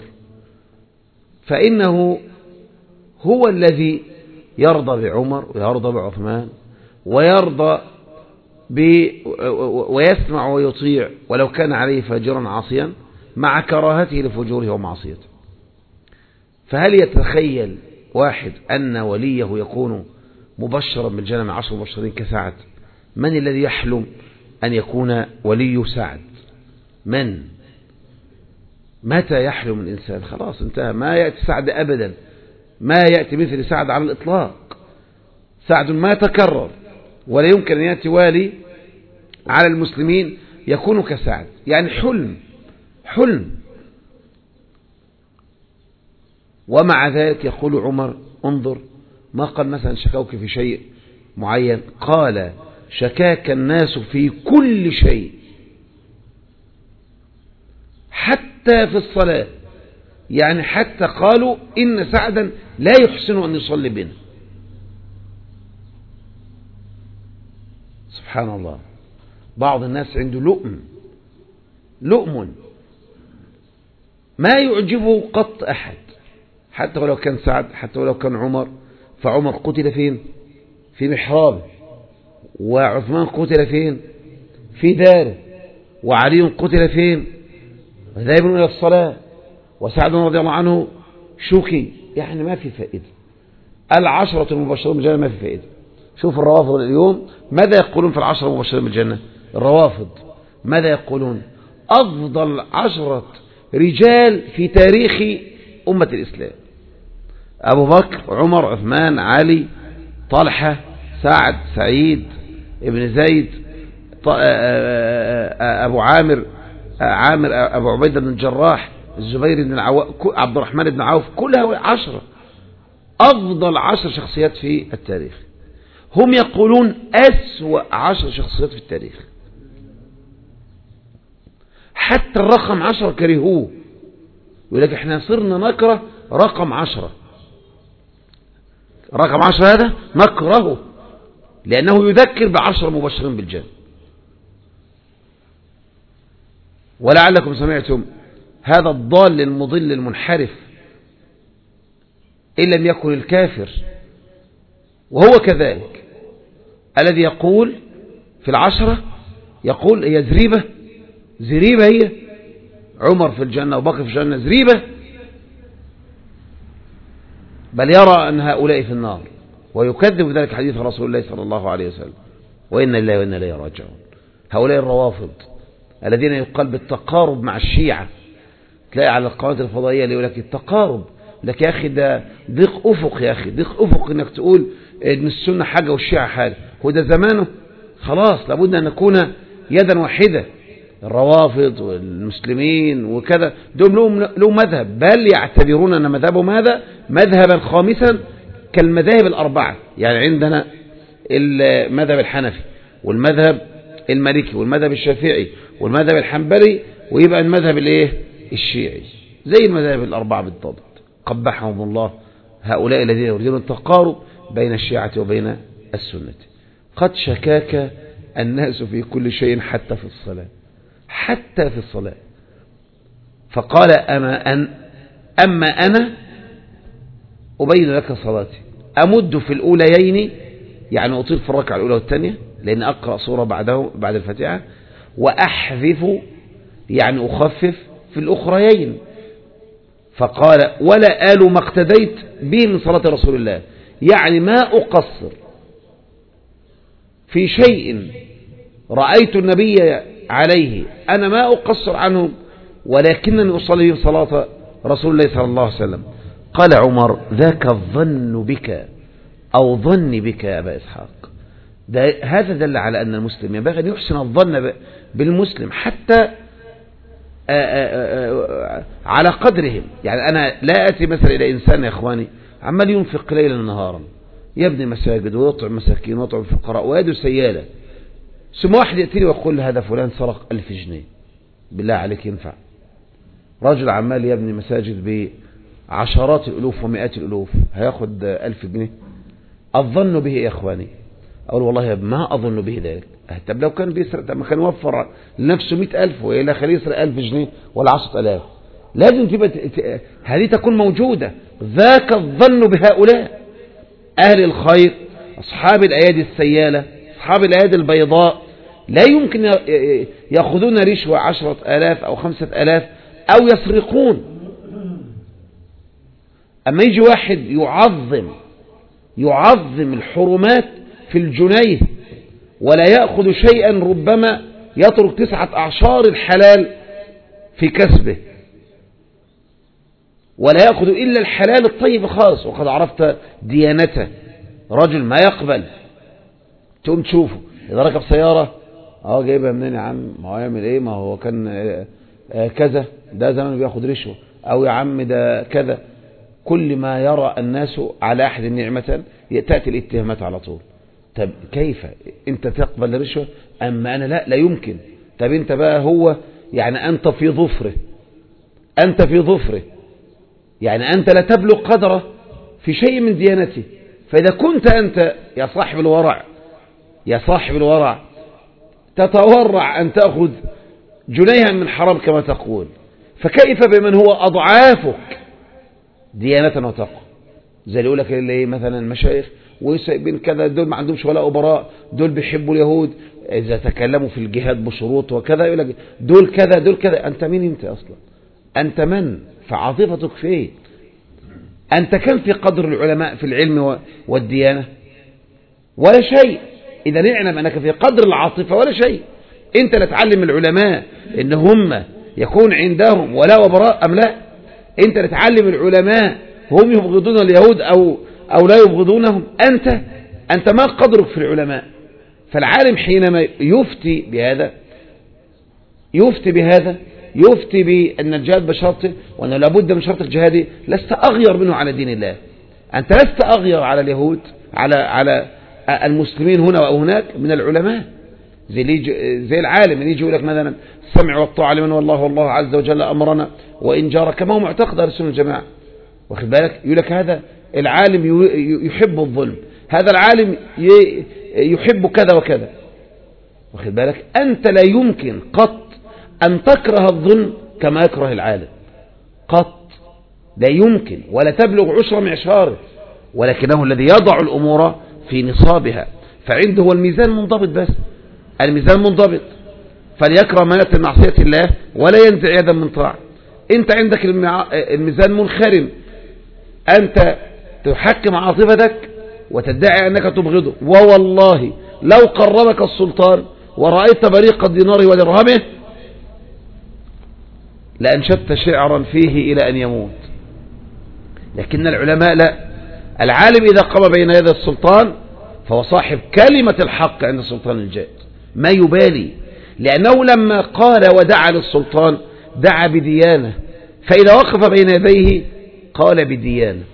فإنه هو الذي يرضى بعمر ويرضى بعثمان ويرضى ب ويسمع ويطيع ولو كان عليه فاجرا عاصيا مع كراهته لفجوره ومعصيته. فهل يتخيل واحد أن وليه يكون مبشرا بالجنة مع عشر مبشرين كسعد؟ من الذي يحلم أن يكون ولي سعد؟ من؟ متى يحلم الإنسان؟ خلاص انتهى، ما يأتي سعد أبدا، ما يأتي مثل سعد على الإطلاق. سعد ما تكرر ولا يمكن أن يأتي والي على المسلمين يكون كسعد، يعني حلم حلم. ومع ذلك يقول عمر انظر ما قال مثلا شكوك في شيء معين، قال شكاك الناس في كل شيء حتى في الصلاة، يعني حتى قالوا إن سعدا لا يحسن أن يصلي بنا. سبحان الله، بعض الناس عنده لؤم لؤم ما يعجبه قط أحد، حتى ولو كان سعد، حتى ولو كان عمر. فعمر قتل فين؟ في محرابه. وعثمان قتل فين؟ في داره. وعلي قتل فين؟ ذاهب إلى الصلاة. وسعد رضي الله عنه شوكي. يعني ما في فائدة. العشرة المبشرون بالجنة ما في فائدة. شوف الروافض اليوم ماذا يقولون في العشرة المبشرين بالجنة؟ الروافض ماذا يقولون؟ أفضل عشرة رجال في تاريخ أمة الإسلام: أبو بكر، عمر، عثمان، علي، طلحة، سعد، سعيد ابن زيد، أبو عامر عامر أبو عبيدة بن الجراح، الزبير بن العواف، عبد الرحمن بن عوف، كلها عشرة، أفضل عشر شخصيات في التاريخ. هم يقولون أسوأ عشر شخصيات في التاريخ. حتى الرقم عشرة كرهوه، يقول لك احنا صرنا نكره رقم عشرة. رقم عشرة هذا نكرهه لأنه يذكر بعشر مبشرين بالجنة. ولعلكم سمعتم هذا الضال المضل المنحرف إن لم يكن الكافر وهو كذلك الذي يقول في العشرة، يقول هي زريبة زريبة، هي عمر في الجنة وبكر في الجنة زريبة، بل يرى أن هؤلاء في النار ويكذب ذلك حديث رسول الله صلى الله عليه وسلم. وإنا لله وإنا إليه راجعون. هؤلاء الروافض الذين يقال بالتقارب مع الشيعة، تلاقي على القنوات الفضائية اللي يقول لك التقارب، لك يا أخي ده ضيق أفق، يا أخي ضيق أفق إنك تقول إن السنة حاجة والشيعة حاجة. هو ده زمانه؟ خلاص لابد أن نكون يدا واحدة. الروافض والمسلمين وكذا دول لهم مذهب، بل يعتبرون أن مذهبهم هذا مذهبا خامسا كالمذاهب الأربعة. يعني عندنا المذهب الحنفي والمذهب المالكي والمذهب الشافعي والمذهب الحنبلي، ويبقى المذهب الايه الشيعي، زي المذاهب الأربعة بالضبط. قبحهم الله هؤلاء الذين يريدون التقارب بين الشيعة وبين السنة. قد شكاك الناس في كل شيء حتى في الصلاة، حتى في الصلاة. فقال أما, أن أما أنا أبين لك صلاتي، أمد في الأوليين، يعني أطيل في الركعة الأولى والثانية لأن أقرأ سورة بعده بعد الفاتحة، وأحذف يعني أخفف في الأخريين. فقال ولا آل ما اقتديت به من صلاة رسول الله، يعني ما أقصر في شيء رأيت النبي عليه، أنا ما أقصر عنه، ولكنني أصلي به صلاة رسول الله صلى الله عليه وسلم. قال عمر ذاك الظن بك أو ظني بك يا أبا إسحاق. هذا دل على أن المسلم ينبغي أن يحسن الظن بالمسلم حتى آآ آآ على قدرهم. يعني أنا لا أتي مثلا إلى إنسان يا إخواني عمال ينفق ليلا نهارا، يبني مساجد ويطعم مساكين ويطعم فقراء ويده سيالة، ثم واحد يأتيني ويقول هذا فلان سرق ألف جنيه، بالله عليك ينفع؟ رجل عمال يبني مساجد بعشرات الألوف ومئات الألوف هياخد ألف جنيه؟ الظن به يا إخواني، أقول والله ما أظن به ذلك. طب لو كان بيسرق، طب ما كان يوفر لنفسه مئة ألف وإلا خليه يسرق ألف جنيه ولا عشرة ألاف. لازم تبقى هذه تكون موجودة. ذاك الظن بهؤلاء أهل الخير، أصحاب الأيادي السيالة، أصحاب الأيادي البيضاء، لا يمكن يأخذون رشوة عشرة آلاف أو خمسة آلاف أو يسرقون. أما يجي واحد يعظم يعظم الحرمات في الجنيه ولا يأخذ شيئا، ربما يترك تسعة أعشار الحلال في كسبه ولا يأخذ إلا الحلال الطيب خالص، وقد عرفت ديانته. رجل ما يقبل، تقوم تشوفه إذا ركب سيارة، اه جايبها منين يا عم؟ ما هو يعمل ايه؟ ما هو كان آه كذا، ده زمان بياخد رشوة، او يا عم ده كذا. كل ما يرى الناس على أحد نعمة تأتي الاتهامات على طول. طب كيف انت تقبل الرشوة؟ اما انا لا لا يمكن. طب انت بقى هو يعني انت في ظفره، انت في ظفره يعني انت لا تبلغ قدره في شيء من ديانته. فاذا كنت انت يا صاحب الورع يا صاحب الورع تتورع ان تأخذ جنيها من حرام كما تقول، فكيف بمن هو اضعافك ديانة وتقوى؟ زي اللي يقول لك اللي مثلا المشايخ وسايبين كذا، دول ما عندهمش ولا أبراء، دول بيحبوا اليهود، إذا تكلموا في الجهاد بشروط وكذا يقول لك دول كذا دول كذا. أنت مين أنت أصلا؟ أنت من؟ فعاطفتك فين؟ أنت كم في قدر العلماء في العلم والديانة؟ ولا شيء. إذا نعلم أنك في قدر العاطفة ولا شيء. أنت لا تعلم العلماء إن هم يكون عندهم ولا أبراء أم لا؟ أنت لا تعلم العلماء هم يبغضون اليهود أو أو لا يبغضونهم؟ أنت أنت ما قدرك في العلماء. فالعالم حينما يفتي بهذا يفتي بهذا يفتي بأن الجهاد بشرطه وأنه لابد من شرط الجهاد، لست أغير منه على دين الله. أنت لست أغير على اليهود على على المسلمين هنا أو هناك من العلماء. زي زي العالم اللي يجي يقول لك مثلا السمع والطاعة لمن والله والله عز وجل أمرنا وإن جار، كما هو معتقد أهل السنة والجماعة. واخد بالك؟ يقول لك هذا العالم يحب الظلم، هذا العالم يحب كذا وكذا. واخد بالك؟ أنت لا يمكن قط أن تكره الظلم كما يكره العالم، قط لا يمكن، ولا تبلغ عشر معشاره، ولكنه الذي يضع الأمور في نصابها. فعنده الميزان منضبط، بس الميزان منضبط، فليكره ما يأتي معصية الله ولا ينزع يدا من طاعة. انت عندك الميزان منخرم، انت تحكم عاطفتك وتدعي انك تبغضه، ووالله لو قربك السلطان ورأيت بريق الدينار ودرهمه لأنشدت شعرا فيه إلى أن يموت. لكن العلماء لا، العالم إذا قام بين يدي السلطان فهو صاحب كلمة الحق عند السلطان الجائر، ما يبالي، لأنه لما قال ودعا للسلطان دعا بديانة، فإذا وقف بين يديه قال بديانة،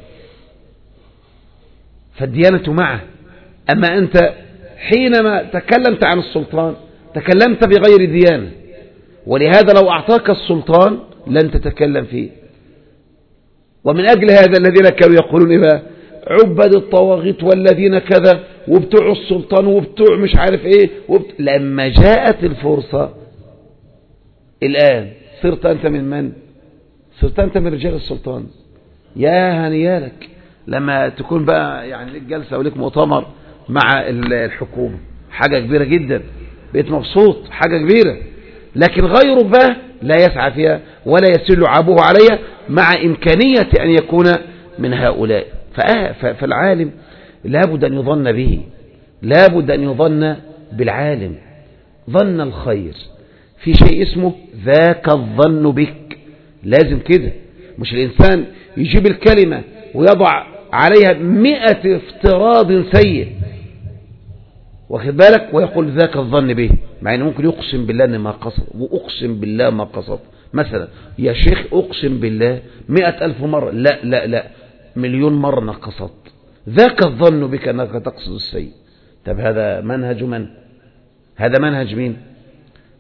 فالديانة معه. أما أنت حينما تكلمت عن السلطان تكلمت بغير ديانة، ولهذا لو أعطاك السلطان لن تتكلم فيه. ومن أجل هذا الذين كانوا يقولون إيه، عبد الطواغيت والذين كذا وبتوع السلطان وبتوع مش عارف ايه وبت... لما جاءت الفرصة الآن صرت أنت من من؟ صرت أنت من رجال السلطان. يا هنيالك لما تكون بقى يعني لك جلسة ولك مؤتمر مع الحكومة، حاجة كبيرة جدا، بقيت مبسوط، حاجة كبيرة. لكن غيره بقى لا يسعى فيها ولا يسل عابه عليها، مع إمكانية أن يكون من هؤلاء. فالعالم لابد أن يظن به، لابد أن يظن بالعالم ظن الخير. في شيء اسمه ذاك الظن بك، لازم كده. مش الإنسان يجيب الكلمة ويضع عليها مئة افتراض سيء، واخد بالك، ويقول ذاك الظن به، مع أنه ممكن يقسم بالله أن ما قصد، وأقسم بالله ما قصد. مثلا يا شيخ أقسم بالله مئة ألف مرة، لا لا لا مليون مرة ما قصد. ذاك الظن بك أنك تقصد السيء. طب هذا منهج من؟ هذا منهج مين؟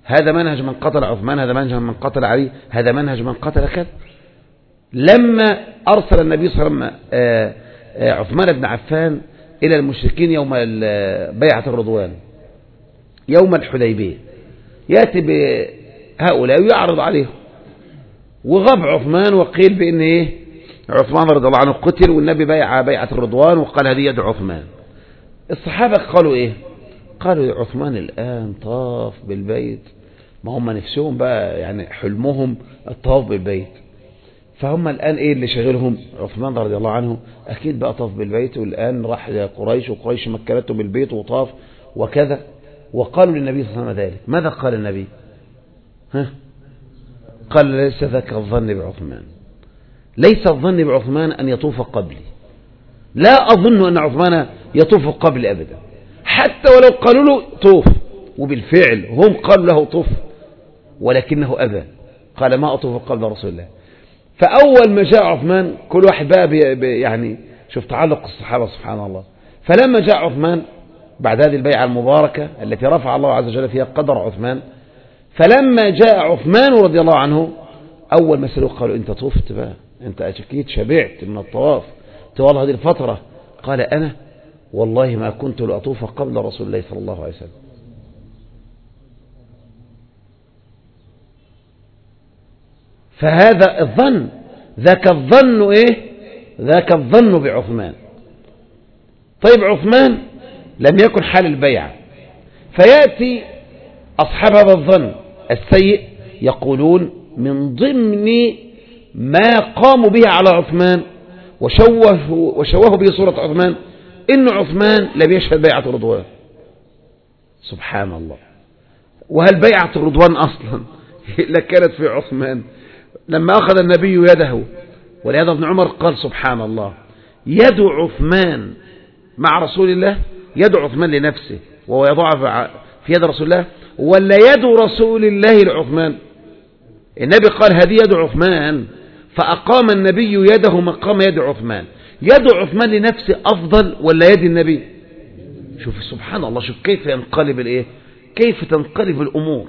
هذا منهج من قتل عثمان، هذا منهج من قتل علي، هذا منهج من قتل كذا. لما أرسل النبي صلى الله عليه وسلم عثمان بن عفان إلى المشركين يوم بيعة الرضوان يوم الحديبية، يأتي بهؤلاء ويعرض عليهم، وغاب عثمان وقيل بأن إيه عثمان رضي الله عنه قتل، والنبي بيع بيعة الرضوان وقال هذه يد عثمان. الصحابة قالوا إيه؟ قالوا يا عثمان الآن طاف بالبيت، ما هم نفسهم بقى يعني حلمهم الطواف بالبيت، فهم الآن إيه اللي شغلهم؟ عثمان رضي الله عنه أكيد بقى طاف بالبيت، والآن راح لقريش وقريش مكنته بالبيت وطاف وكذا. وقالوا للنبي صلى الله عليه وسلم ذلك. ماذا قال النبي؟ ها؟ قال ليس ذاك الظن بعثمان، ليس الظن بعثمان أن يطوف قبلي، لا أظن أن عثمان يطوف قبل أبدا، حتى ولو قالوا له طوف، وبالفعل هم قالوا له طوف ولكنه أبى، قال ما أطوف قبل رسول الله. فأول ما جاء عثمان كل واحد بقى بي بي يعني شوف تعلق الصحابة سبحان الله. فلما جاء عثمان بعد هذه البيعة المباركة التي رفع الله عز وجل فيها قدر عثمان، فلما جاء عثمان رضي الله عنه أول ما سألوه قالوا أنت طفت بقى، أنت أكيد شبعت من الطواف طوال هذه الفترة. قال أنا والله ما كنت لأطوف قبل رسول الله صلى الله عليه وسلم. فهذا الظن، ذاك الظن إيه؟ ذاك الظن بعثمان. طيب عثمان لم يكن حال البيعة، فيأتي أصحاب هذا الظن السيء يقولون من ضمن ما قاموا به على عثمان وشوهوا وشوهوا به صورة عثمان إن عثمان لم يشهد بيعة الرضوان. سبحان الله. وهل بيعة الرضوان أصلا لكانت في عثمان؟ لما أخذ النبي يده، ولهذا ابن عمر قال سبحان الله يد عثمان مع رسول الله، يد عثمان لنفسه وهو يضعها في يد رسول الله، ولا يد رسول الله لعثمان؟ النبي قال هذه يد عثمان، فأقام النبي يده مقام يد عثمان. يد عثمان لنفسه أفضل ولا يد النبي؟ شوف سبحان الله، شوف كيف ينقلب الإيه، كيف تنقلب الأمور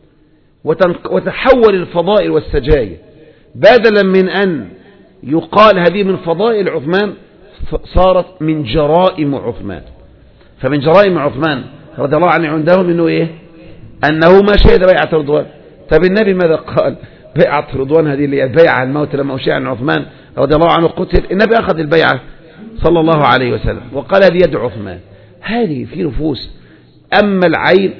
وتحول الفضائل والسجايا. بدلا من أن يقال هذه من فضائل عثمان صارت من جرائم عثمان. فمن جرائم عثمان رضي الله عنه عندهم إنه إيه؟ أنه ما شهد بيعة الرضوان. طب النبي ماذا قال؟ بيعة الرضوان هذه اللي البيعة عن الموت لما أشيع عن عثمان رضي الله عنه قتل، النبي أخذ البيعة صلى الله عليه وسلم وقال هذه يد عثمان. هذه في نفوس. أما العين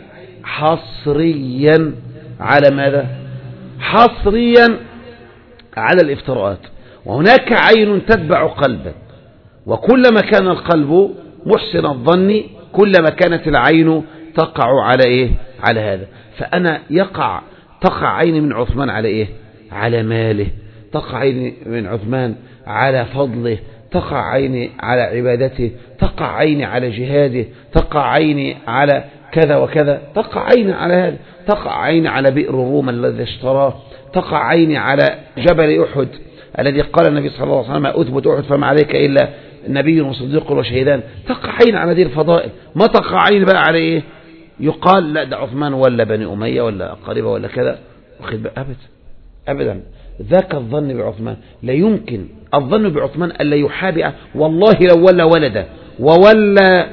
حصريا على ماذا؟ حصريا على الافتراءات. وهناك عين تتبع قلبا، وكلما كان القلب محسن الظن كلما كانت العين تقع على إيه؟ على هذا. فأنا يقع تقع عيني من عثمان على إيه؟ على ماله، تقع عيني من عثمان على فضله، تقع عيني على عبادته، تقع عيني على جهاده، تقع عيني على كذا وكذا، تقع عيني على هذا، تقع عيني على بئر الروم الذي اشتراه، تقع عيني على جبل أحد الذي قال النبي صلى الله عليه وسلم أثبت أحد فما عليك إلا نبي وصديق وشهيدان. تقع عيني على هذه الفضائل. ما تقع عيني بقى على إيه؟ يقال لا ده عثمان ولا بني أمية ولا أقاربة ولا كذا، واخد بقى؟ أبدا أبدا. ذاك الظن بعثمان لا يمكن. الظن بعثمان ألا يحابئ، والله لو ولا ولده وولا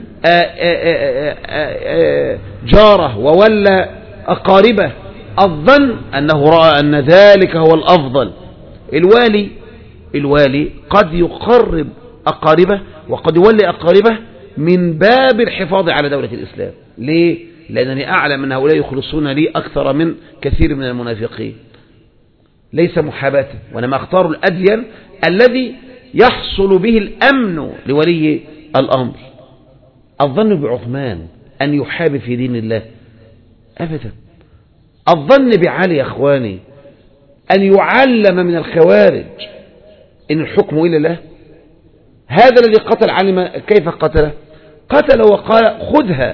جاره وولا أقاربه، الظن أنه رأى أن ذلك هو الأفضل. الوالي الوالي قد يقرب أقاربه وقد يولي أقاربه من باب الحفاظ على دولة الإسلام. ليه؟ لأنني أعلم أن هؤلاء يخلصون لي أكثر من كثير من المنافقين. ليس محاباة، وإنما اختار الأدين الذي يحصل به الأمن لولي الأمر. الظن بعثمان أن يحاب في دين الله أبدا. الظن بعلي يا أخواني أن يعلم من الخوارج إن الحكم إلا الله. هذا الذي قتل علي كيف قتله؟ قتل وقال خذها،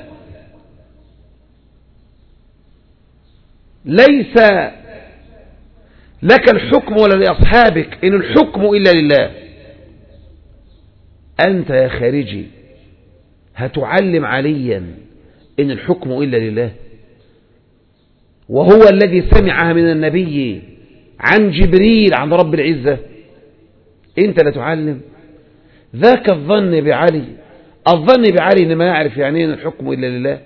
ليس لك الحكم ولا لأصحابك، إن الحكم إلا لله. أنت يا خارجي هتعلم عليا إن الحكم إلا لله؟ وهو الذي سمعها من النبي عن جبريل عن رب العزة، انت لا تعلم. ذاك الظن بعلي، الظن بعلي إن ما يعرف يعني ان الحكم إلا لله.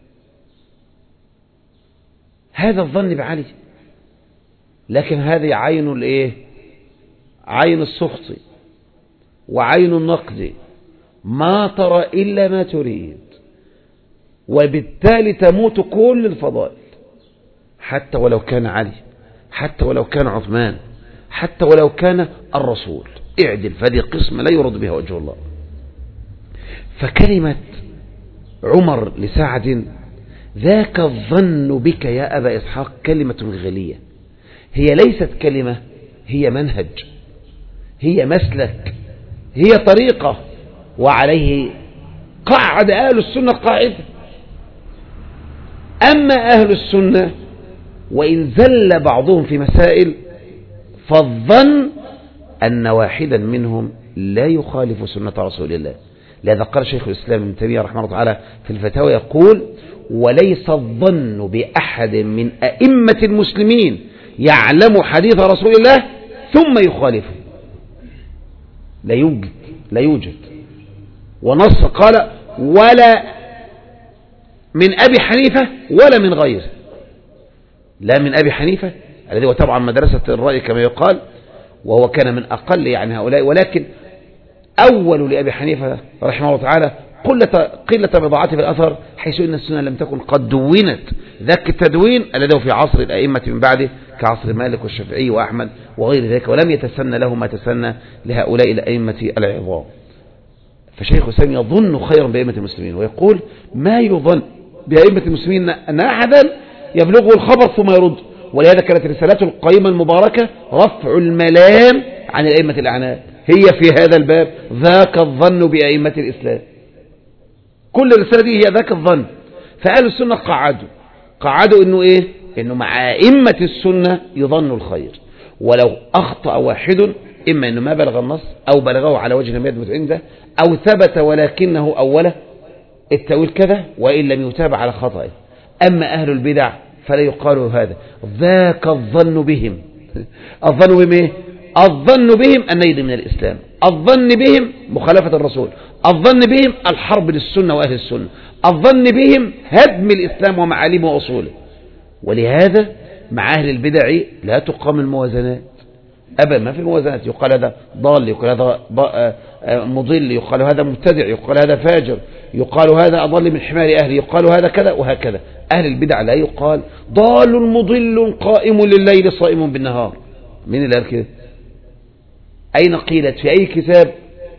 هذا الظن بعلي، لكن هذه عين الايه؟ عين السخط وعين النقد، ما ترى إلا ما تريد، وبالتالي تموت كل الفضائل، حتى ولو كان علي، حتى ولو كان عثمان، حتى ولو كان الرسول. اعدل، فهذه قسمة لا يرد بها وجه الله. فكلمة عمر لسعد ذاك الظن بك يا أبا إسحاق كلمة غالية، هي ليست كلمة، هي منهج، هي مسلك، هي طريقة، وعليه قعد أهل السنة قاعدة. أما أهل السنة وإن زل بعضهم في مسائل، فالظن أن واحدا منهم لا يخالف سنة رسول الله. لذا قال شيخ الإسلام ابن تيمية رحمه الله تعالى في الفتاوى يقول: وليس الظن بأحد من أئمة المسلمين يعلم حديث رسول الله ثم يخالفه، لا يوجد، لا يوجد. ونص قال: ولا من أبي حنيفة ولا من غيره، لا من أبي حنيفة الذي هو طبعا مدرسة الرأي كما يقال، وهو كان من أقل يعني هؤلاء، ولكن أول لأبي حنيفة رحمه الله تعالى قلة, قلة بضاعته في الأثر، حيث إن السنة لم تكن قد دونت ذاك التدوين الذي هو في عصر الأئمة من بعده كعصر مالك والشافعي وأحمد وغير ذلك، ولم يتسنى له ما تسنى لهؤلاء الأئمة العظام. فشيخ الإسلام يظن خيرا بأئمة المسلمين، ويقول: ما يظن بأئمة المسلمين أن أحدا يبلغه الخبر ثم يرد. ولهذا كانت رسالته القيمة المباركة رفع الملام عن الأئمة الأعناب، هي في هذا الباب ذاك الظن بأئمة الإسلام. كل الرسالة دي هي ذاك الظن. فأهل السنة قعدوا قعدوا إنه إيه؟ إنه مع أئمة السنة يظن الخير، ولو أخطأ واحد إما إنه ما بلغ النص أو بلغه على وجه لم يثبت عنده، أو ثبت ولكنه أوله التأويل كذا وإن لم يتابع على خطأه. أما أهل البدع فلا يقال هذا، ذاك الظن بهم. الظن بهم إيه؟ الظن بهم النيل من الإسلام، الظن بهم مخالفة الرسول، الظن بهم الحرب للسنة وأهل السنة، الظن بهم هدم الإسلام ومعالمه وأصوله. ولهذا مع أهل البدع لا تقام الموازنات أبدا، ما في موازنات. يقال هذا ضال، يقال هذا مضل، يقال هذا مبتدع، يقال هذا فاجر، يقال هذا أضل من حمار أهلي، يقال هذا كذا وهكذا. أهل البدع لا يقال ضال مضل قائم لليل صائم بالنهار. مين اللي قال كده؟ أين قيلت؟ في أي كتاب؟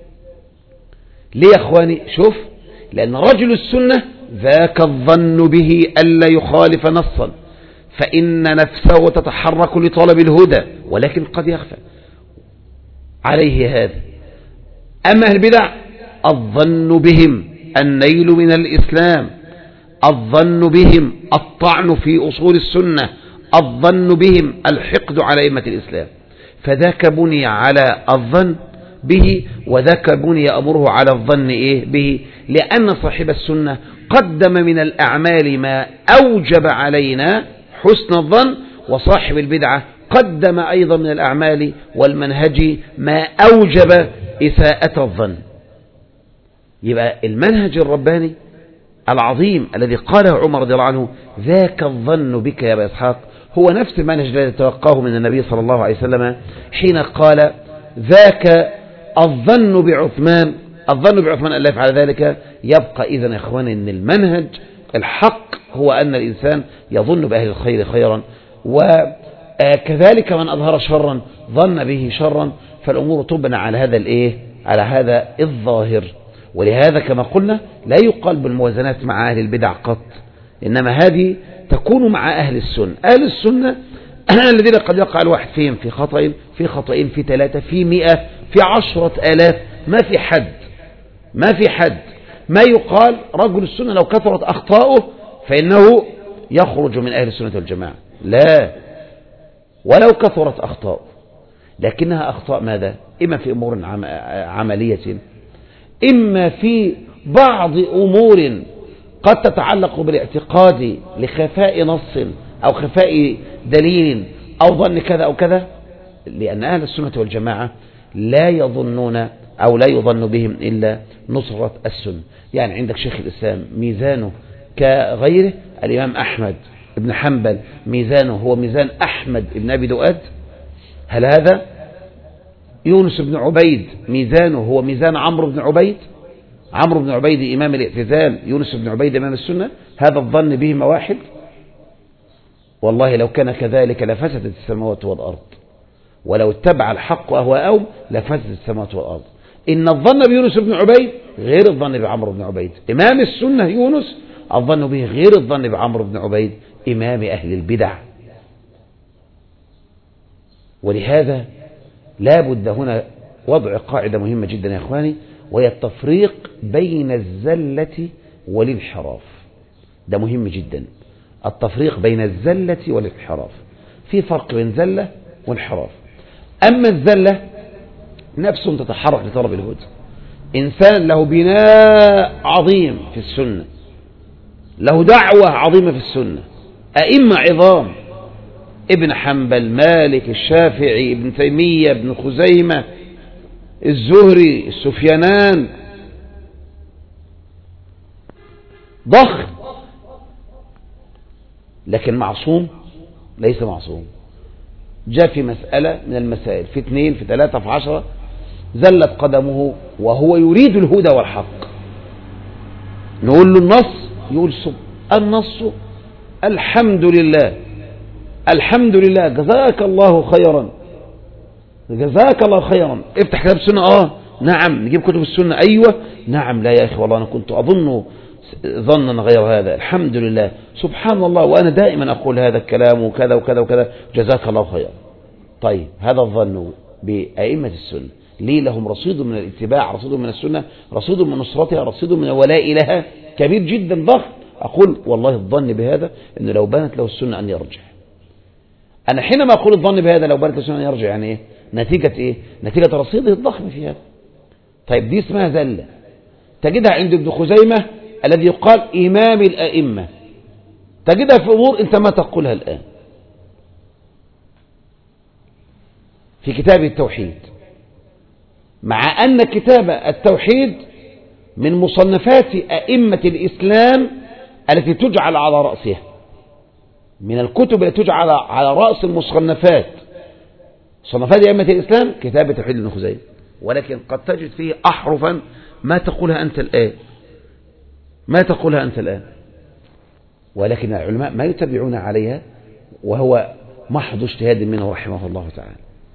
ليه يا أخواني؟ شوف، لأن رجل السنة ذاك الظن به ألا يخالف نصا، فإن نفسه تتحرك لطلب الهدى، ولكن قد يخفى عليه هذا. أما أهل البدع الظن بهم النيل من الإسلام، الظن بهم الطعن في أصول السنة، الظن بهم الحقد على أئمة الإسلام. فذاك بني على الظن به، وذاك بني أمره على الظن إيه به، لأن صاحب السنة قدم من الأعمال ما أوجب علينا حسن الظن، وصاحب البدعة قدم أيضا من الأعمال والمنهج ما أوجب إساءة الظن. يبقى المنهج الرباني العظيم الذي قاله عمر رضي الله عنه ذاك الظن بك يا أبا إسحاق هو نفس المنهج الذي تلقاه من النبي صلى الله عليه وسلم حين قال ذاك الظن بعثمان، الظن بعثمان أن لا يفعل ذلك. يبقى إذن يا إخواني أن المنهج الحق هو أن الإنسان يظن بأهل الخير خيرا، وكذلك من أظهر شرا ظن به شرا، فالأمور تبنى على هذا الإيه؟ على هذا الظاهر. ولهذا كما قلنا لا يقال بالموازنات مع أهل البدع قط، إنما هذه تكون مع أهل السنة. أهل السنة الذين قد يقع الواحد فيهم في خطأ، في خطأين، في ثلاثة، في مئة، في عشرة آلاف، ما في حد، ما في حد. ما يقال رجل السنة لو كثرت أخطاؤه فإنه يخرج من أهل السنة والجماعة، لا، ولو كثرت أخطاؤه، لكنها أخطاء ماذا؟ إما في أمور عملية، إما في بعض أمور قد تتعلق بالاعتقاد لخفاء نص أو خفاء دليل أو ظن كذا أو كذا، لأن أهل السنة والجماعة لا يظنون أو لا يظن بهم إلا نصرة السنة. يعني عندك شيخ الإسلام ميزانه كغيره، الإمام أحمد بن حنبل ميزانه هو ميزان أحمد بن أبي دؤاد، هل هذا؟ يونس بن عبيد ميزانه هو ميزان عمرو بن عبيد، عمرو بن عبيد إمام الاعتزال، يونس بن عبيد إمام السنة، هذا الظن بهما واحد؟ والله لو كان كذلك لفسدت السماوات والأرض، ولو اتبع الحق أهواءهم لفسدت السماوات والأرض. إن الظن بيونس بن عبيد غير الظن بعمرو بن عبيد، إمام السنة يونس الظن به غير الظن بعمرو بن عبيد إمام أهل البدع. ولهذا لا بد هنا وضع قاعدة مهمة جدا يا إخواني، وهي التفريق بين الزلة والانحراف. ده مهم جدا، التفريق بين الزلة والانحراف. في فرق بين زلة وانحراف. أما الزلة نفس تتحرك لطلب الهدى، إنسان له بناء عظيم في السنة، له دعوة عظيمة في السنة، أئمة عظام، ابن حنبل، مالك، الشافعي، ابن تيمية، ابن خزيمة، الزهري، السفيانان، ضخم، لكن معصوم؟ ليس معصوم. جاء في مسألة من المسائل، في اثنين، في ثلاثة، في عشرة، زلت قدمه وهو يريد الهدى والحق، نقول له النص، يقول النص الحمد لله، الحمد لله، جزاك الله خيرا، جزاك الله خيرا، افتح كتاب السنة، اه نعم، نجيب كتب السنة، ايوه نعم، لا يا اخي والله انا كنت اظن ظنا غير هذا، الحمد لله، سبحان الله، وانا دائما اقول هذا الكلام وكذا وكذا وكذا، جزاك الله خيرا. طيب هذا الظن بأئمة السنة، ليه؟ لهم رصيد من الاتباع، رصيد من السنة، رصيد من نصرتها، رصيد من الولاء لها كبير جدا ضخم. اقول والله الظن بهذا انه لو بانت له السنة ان يرجع. انا حينما اقول الظن بهذا لو بانت له السنة ان يرجع، يعني ايه؟ نتيجة ايه؟ نتيجة رصيده الضخم في هذا. طيب دي اسمها زلة، تجدها عند ابن خزيمة الذي يقال إمام الأئمة، تجدها في أمور أنت ما تقولها الآن، في كتاب التوحيد، مع أن كتاب التوحيد من مصنفات أئمة الإسلام التي تجعل على رأسها، من الكتب التي تجعل على رأس المصنفات، مصنفات أئمة الإسلام كتاب التوحيد لابن خزيمة، ولكن قد تجد فيه أحرفا ما تقولها أنت الآن، ما تقولها أنت الآن، ولكن العلماء ما يتبعون عليها، وهو محض اجتهاد منه رحمه الله تعالى.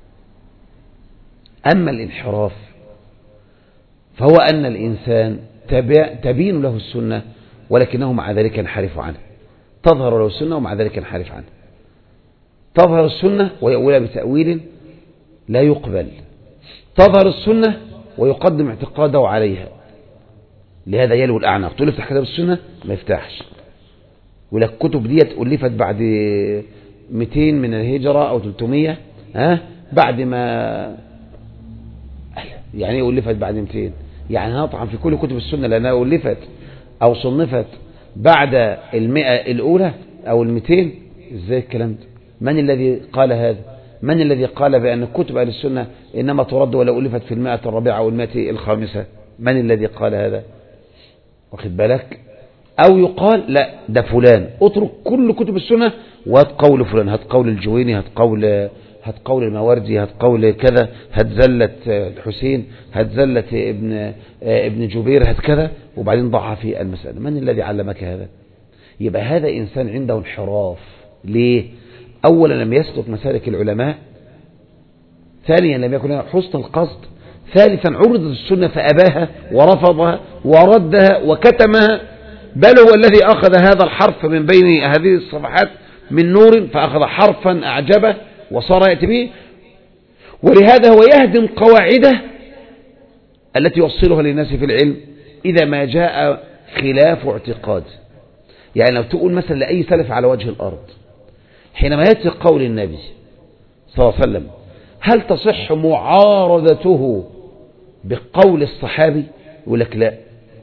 أما الانحراف فهو أن الإنسان تبين له السنة ولكنه مع ذلك ينحرف عنها، تظهر له السنة ومع ذلك ينحرف عنها، تظهر السنة ويأولها بتأويل لا يقبل، تظهر السنة ويقدم اعتقاده عليها، لهذا يلو الأعناق. تقول افتح كتاب السنة ما يفتحش، ولك كتب ديت ألفت بعد مئتين من الهجرة أو ثلاثمئة، ها بعد ما يعني ألفت بعد مئتين، يعني نطعن في كل كتب السنة لأنها ألفت أو صنفت بعد المئة الأولى أو المئتين. إزاي الكلام ده؟ من الذي قال هذا؟ من الذي قال بأن كتب أهل السنة إنما ترد ولا ألفت في المئة الرابعة أو المئة الخامسة؟ من الذي قال هذا؟ واخد بالك؟ أو يقال لا ده فلان، اترك كل كتب السنة وهات قول فلان، هات قول الجويني، هات قول هات قول المواردي، هات قول كذا، هات زلة الحسين، هات زلة ابن ابن جبير، هات كذا، وبعدين ضعها في المسألة. من الذي علمك هذا؟ يبقى هذا إنسان عنده انحراف. ليه؟ أولا لم يسلك مسالك العلماء، ثانيا لم يكن له حسن القصد، ثالثا عرضت السنة فأباها ورفضها وردها وكتمها، بل هو الذي أخذ هذا الحرف من بين هذه الصفحات من نور فأخذ حرفا أعجبه وصار يأتي به، ولهذا هو يهدم قواعده التي يوصلها للناس في العلم إذا ما جاء خلاف اعتقاد. يعني لو تقول مثلا لأي سلف على وجه الأرض حينما يأتي قول النبي صلى الله عليه وسلم هل تصح معارضته بقول الصحابي؟ يقول لك لا.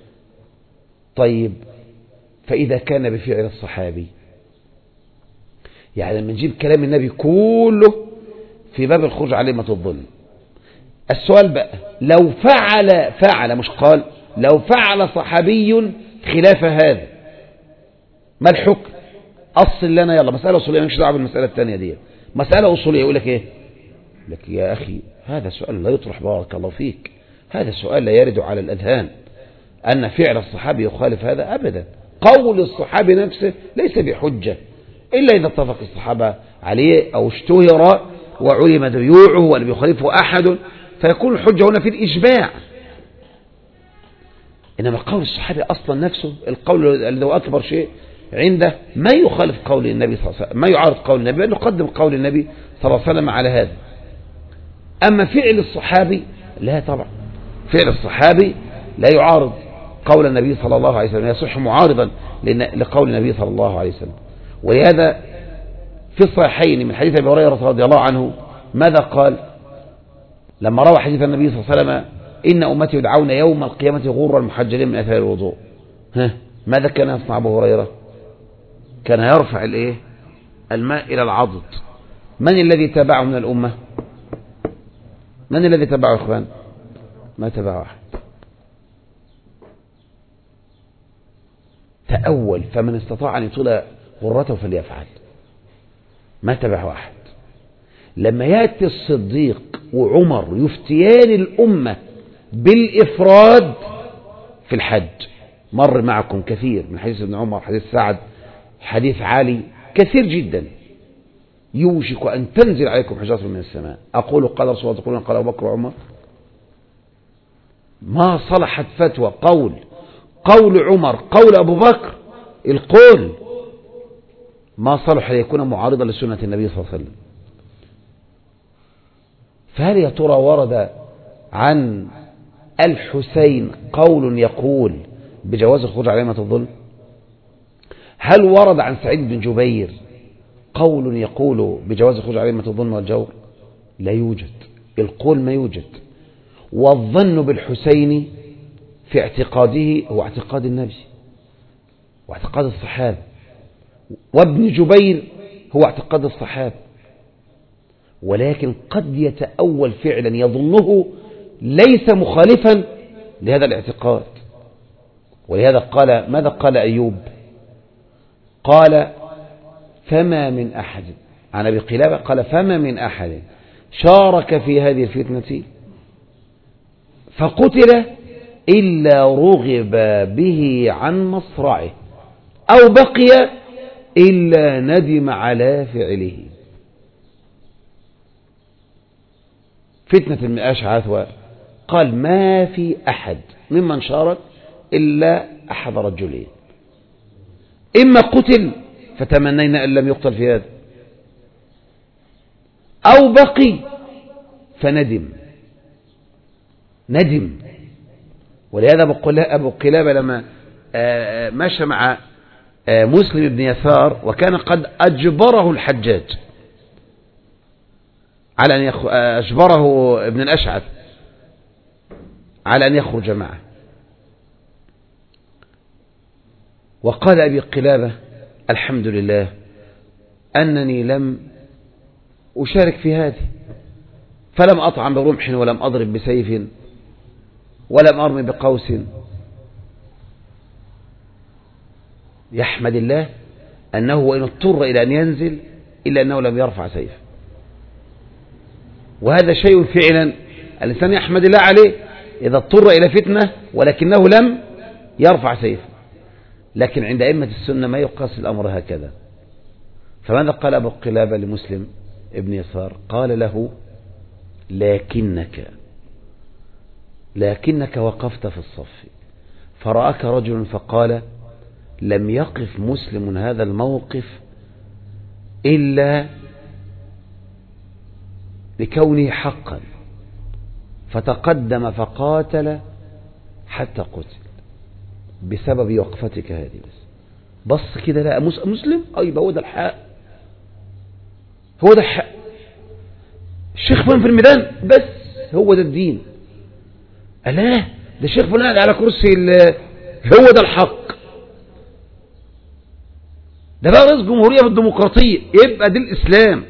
طيب فإذا كان بفعل الصحابي يعني لما نجيب كلام النبي كله في باب الخروج على أئمة الظلم. السؤال بقى، لو فعل فعل مش قال لو فعل صحابي خلاف هذا ما الحكم؟ أصل لنا يلا مسألة أصولية، مش دعوة بالمسألة الثانية دي، مسألة أصولية. يقول لك إيه؟ لك يا أخي هذا سؤال لا يطرح، بارك الله فيك، هذا سؤال لا يرد على الأذهان أن فعل الصحابي يخالف هذا أبدا. قول الصحابي نفسه ليس بحجة إلا إذا اتفق الصحابة عليه أو اشتهر وعلم ديوعه ولم يخالفه أحد، فيكون الحجة هنا في الإجماع. إنما قول الصحابي أصلا نفسه القول الذي هو أكبر شيء عنده ما يخالف قول النبي صلى الله عليه وسلم، ما يعارض قول النبي، بأنه قدم قول النبي صلى الله عليه وسلم على هذا. أما فعل الصحابي لا طبعا، فعل الصحابي لا يعارض قول النبي صلى الله عليه وسلم، يصح معارضا لقول النبي صلى الله عليه وسلم. ولهذا في الصحيحين من حديث أبي هريرة رضي الله عنه ماذا قال لما روى حديث النبي صلى الله عليه وسلم إن أمتي يدعون يوم القيامة غرا محجلين من أثار الوضوء؟ ها ماذا كان يصنع أبو هريرة؟ كان يرفع الايه الماء إلى العضد. من الذي تبعه من الأمة؟ من الذي تبعه يا إخوان؟ ما تبعه أحد. تأول فمن استطاع أن يطول غرته فليفعل، ما تبعه أحد. لما يأتي الصديق وعمر يفتيان الأمة بالإفراد في الحج، مر معكم كثير من حديث ابن عمر، حديث سعد، حديث علي، كثير جدا. يوشك أن تنزل عليكم حجارة من السماء، أقول قال رسول الله تقولون قال أبو بكر وعمر. ما صلحت فتوى قول قول عمر قول أبو بكر، القول ما صلح ليكون معارضا لسنة النبي صلى الله عليه وسلم. فهل يا ترى ورد عن الحسين قول يقول بجواز الخروج على أئمة الظلم؟ هل ورد عن سعيد بن جبير قول يقول بجواز الخروج على أئمة الظلم والجور؟ لا يوجد، القول ما يوجد. والظن بالحسين في اعتقاده هو اعتقاد النبي واعتقاد الصحابة، وابن جبير هو اعتقاد الصحابة، ولكن قد يتأول فعلا يظنه ليس مخالفا لهذا الاعتقاد. ولهذا قال ماذا قال أيوب؟ قال فما من أحد عن أبي قلابة قال فما من أحد شارك في هذه الفتنة فقتل إلا رغب به عن مصرعه أو بقي إلا ندم على فعله. فتنة الأشعث قال ما في أحد ممن شارك إلا أحد رجلين، إما قتل فتمنينا أن لم يقتل في هذا، أو بقي فندم ندم. ولهذا أبو قلابة لما مشى مع مسلم بن يسار وكان قد أجبره الحجاج على أن يخ... أجبره ابن الأشعث على أن يخرج معه، وقال أبي قلابة الحمد لله أنني لم أشارك في هذه، فلم أطعم برمح ولم أضرب بسيف ولم أرمي بقوس. يحمد الله أنه وإن اضطر إلى أن ينزل إلا أنه لم يرفع سيف، وهذا شيء فعلا الإنسان يحمد الله عليه إذا اضطر إلى فتنة ولكنه لم يرفع سيف. لكن عند أئمة السنة ما يقاس الأمر هكذا. فماذا قال أبو قلابة لمسلم ابن يسار؟ قال له لكنك لكنك وقفت في الصف فرآك رجل فقال لم يقف مسلم هذا الموقف إلا لكونه حقا، فتقدم فقاتل حتى قتل بسبب وقفتك هذه. بس بص كده لا مسلم أي هو ده الحق، هو ده الحق. الشيخ فلان في الميدان بس هو ده الدين. ألا ده الشيخ فلان على كرسي هو ده الحق. ده بقى رئيس جمهورية بالديمقراطية، يبقى دي الإسلام.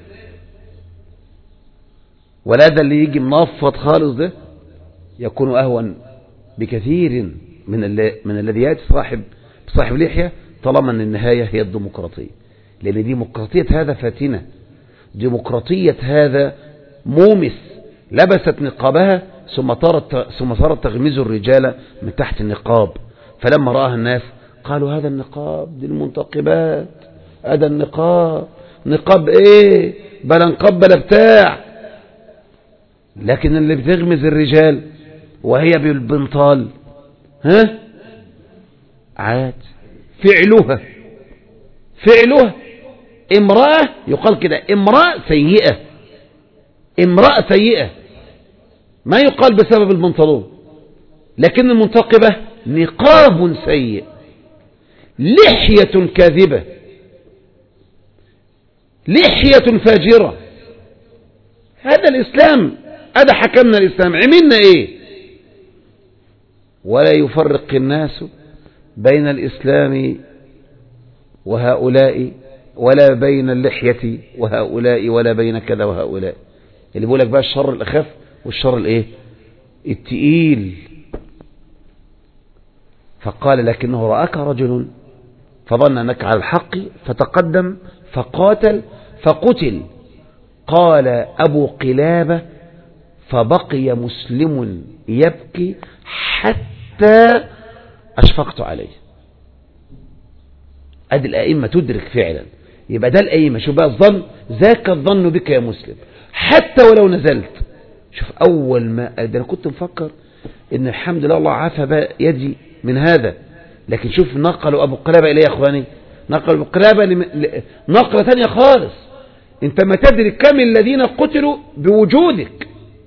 ولا ده اللي يجي منفض خالص ده يكون أهون بكثير من من الذي يأتي صاحب صاحب لحية، طالما أن النهاية هي الديمقراطية. لأن ديمقراطية هذا فاتنة، ديمقراطية هذا مومس لبست نقابها ثم صارت ثم صارت تغمز الرجال من تحت النقاب. فلما رآها الناس قالوا هذا النقاب، دي المنتقبات، هذا النقاب، نقاب ايه بلا نقاب بلا بتاع. لكن اللي بتغمز الرجال وهي بالبنطال ها عاد فعلها فعلها امرأة، يقال كده امرأة سيئة، امرأة سيئة، ما يقال بسبب البنطلون. لكن المنتقبة نقاب سيء، لحية كاذبة، لحية فاجرة. هذا الإسلام، هذا حكمنا الإسلام، عملنا إيه؟ ولا يفرق الناس بين الإسلام وهؤلاء، ولا بين اللحية وهؤلاء، ولا بين كذا وهؤلاء. اللي بيقول لك بقى الشر الأخف والشر الإيه التقيل. فقال لكنه رآك رجل فظن أنك على الحق فتقدم فقاتل فقتل. قال أبو قلابة فبقي مسلم يبكي حتى أشفقت عليه. أدي الأئمة تدرك فعلا، يبقى ده الأئمة. شوف بقى الظن، ذاك الظن بك يا مسلم حتى ولو نزلت. شوف أول ما ده أنا كنت مفكر إن الحمد لله الله عافى بقى يدي من هذا، لكن شوف نقلوا أبو قلابة إليه يا أخواني، نقلوا أبو قلابة نقلة ثانية خالص. أنت ما تدري كم الذين قتلوا بوجودك،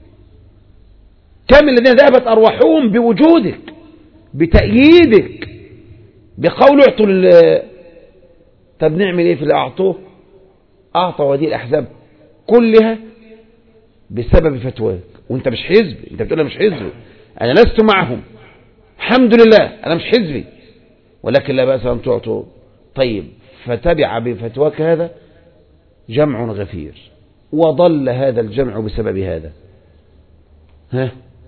كم الذين ذهبت أرواحهم بوجودك، بتأييدك، بقول اعطوا لل... طب نعمل ايه في اللي اعطوه؟ اعطوا هذه الاحزاب كلها بسبب فتواك، وانت مش حزبي. انت بتقول انا مش حزبي، انا لست معهم، الحمد لله انا مش حزبي، ولكن لا بأس ان تعطوا. طيب فتبع بفتواك هذا جمع غفير، وضل هذا الجمع بسبب هذا. ها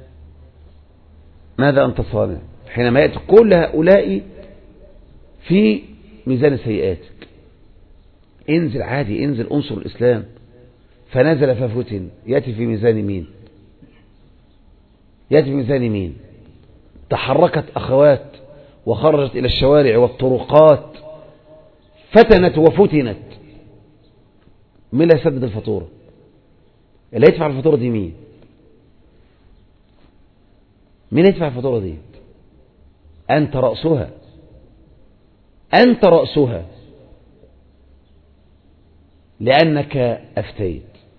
ماذا انت صانع حينما يأتي كل هؤلاء في ميزان سيئاتك؟ انزل عادي، انزل انصر الإسلام. فنزل ففتن، يأتي في ميزان مين؟ يأتي في ميزان مين؟ تحركت أخوات وخرجت إلى الشوارع والطرقات، فتنت وفتنت. مين اللي يسدد الفاتورة؟ اللي يدفع الفاتورة دي مين؟ مين يدفع الفاتورة دي؟ أنت رأسها، أنت رأسها، لأنك أفتيت،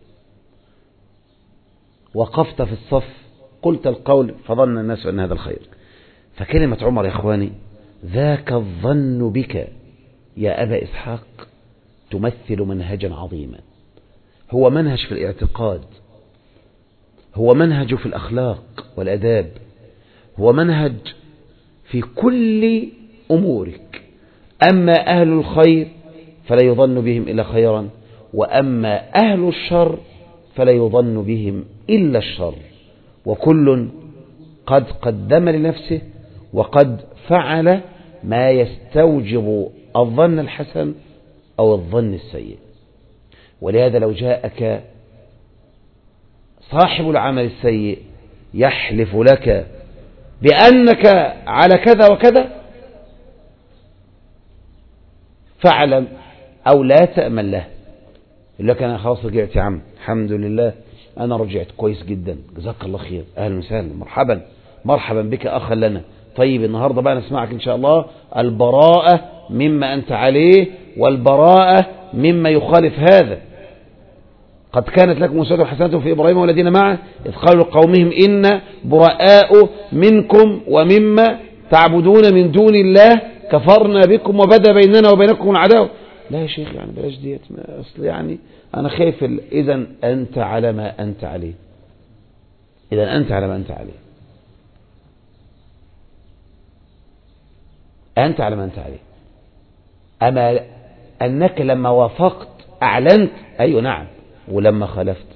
وقفت في الصف، قلت القول فظن الناس أن هذا الخير. فكلمة عمر يا إخواني، ذاك الظن بك يا أبا إسحاق تمثل منهجا عظيما. هو منهج في الاعتقاد، هو منهج في الأخلاق والأداب، هو منهج في كل أمورك. أما أهل الخير فلا يظن بهم إلا خيرا، وأما أهل الشر فلا يظن بهم إلا الشر، وكل قد قدم لنفسه وقد فعل ما يستوجب الظن الحسن أو الظن السيء. ولهذا لو جاءك صاحب العمل السيء يحلف لك بأنك على كذا وكذا، فاعلم أو لا تأمن له. يقول لك أنا خلاص رجعت يا عم، الحمد لله أنا رجعت كويس جدا، جزاك الله خير، أهلا وسهلا، مرحبا مرحبا بك أخا لنا. طيب النهاردة بقى نسمعك إن شاء الله البراءة مما أنت عليه والبراءة مما يخالف هذا. قد كانت لكم أسوة حسنة في إبراهيم والذين معه إذ قالوا لقومهم إن براء منكم ومما تعبدون من دون الله كفرنا بكم وبدا بيننا وبينكم العداوة. لا يا شيخ يعني بلاش ديت، أصل يعني أنا خايف. إذا أنت على ما أنت عليه، إذا أنت على ما أنت عليه، أنت على ما أنت عليه. أما أنك لما وافقت أعلنت أيوة نعم، ولما خالفت.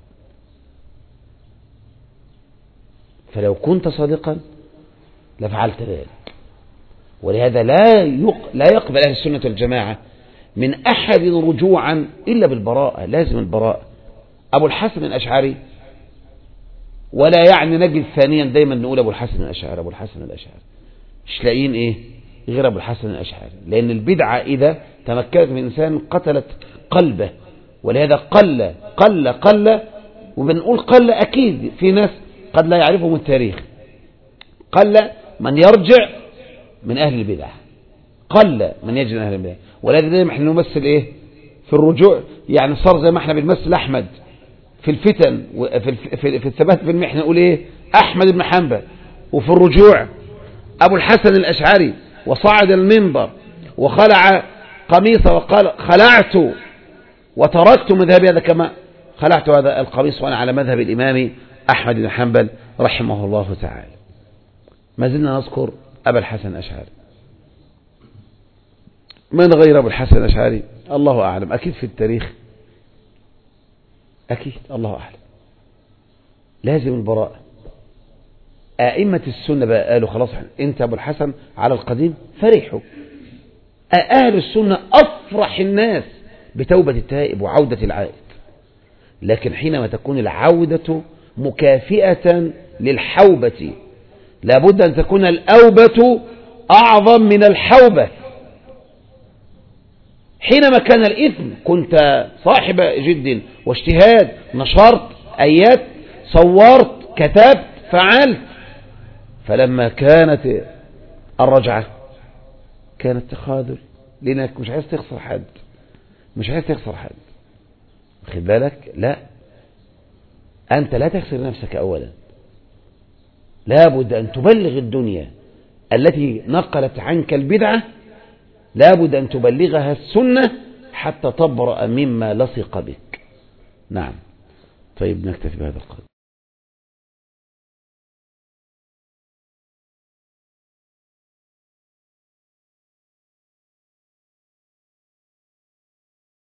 فلو كنت صادقا لفعلت ذلك. ولهذا لا لا يقبل أهل السنة والجماعة من أحد رجوعا إلا بالبراءة، لازم البراءة. أبو الحسن الأشعري، ولا يعني نجد ثانيا دايما نقول أبو الحسن الأشعري أبو الحسن الأشعري، مش لاقيين إيه غير أبو الحسن الأشعري، لأن البدعة إذا تمكنت من إنسان قتلت قلبه. ولهذا قل قل قل وبنقول قل أكيد في ناس قد لا يعرفهم التاريخ، قل من يرجع من أهل البدع، قل من يجي من أهل البدع. ولهذا دائما احنا نمثل إيه في الرجوع، يعني صار زي ما احنا بنمثل أحمد في الفتن وفي في, في الثبات في المحنة نقول إيه أحمد بن حنبل، وفي الرجوع أبو الحسن الأشعري، وصعد المنبر وخلع قميصه وقال خلعت وتركت مذهبي هذا كما خلعت هذا القميص وأنا على مذهب الإمام أحمد بن حنبل رحمه الله تعالى. ما زلنا نذكر أبا الحسن الأشعري. من غير أبو الحسن الأشعري الله أعلم، أكيد في التاريخ أكيد الله أعلم. لازم البراءة. أئمة السنة بقى قالوا خلاص أنت أبو الحسن على القديم، فرحوا. أهل السنة أفرح الناس بتوبة التائب وعودة العائد، لكن حينما تكون العودة مكافئة للحوبة لابد أن تكون الأوبة أعظم من الحوبة. حينما كان الإثم كنت صاحب جد واجتهاد، نشرت آيات، صورت، كتبت، فعلت. فلما كانت الرجعة كانت تخاذل، لأنك مش عايز تخسر حد، مش عايز تخسر حد، خد بالك. لا، أنت لا تخسر نفسك أولا، لابد أن تبلغ الدنيا التي نقلت عنك البدعة، لابد أن تبلغها السنة حتى تبرأ مما لصق بك. نعم. طيب نكتفي بهذا القدر.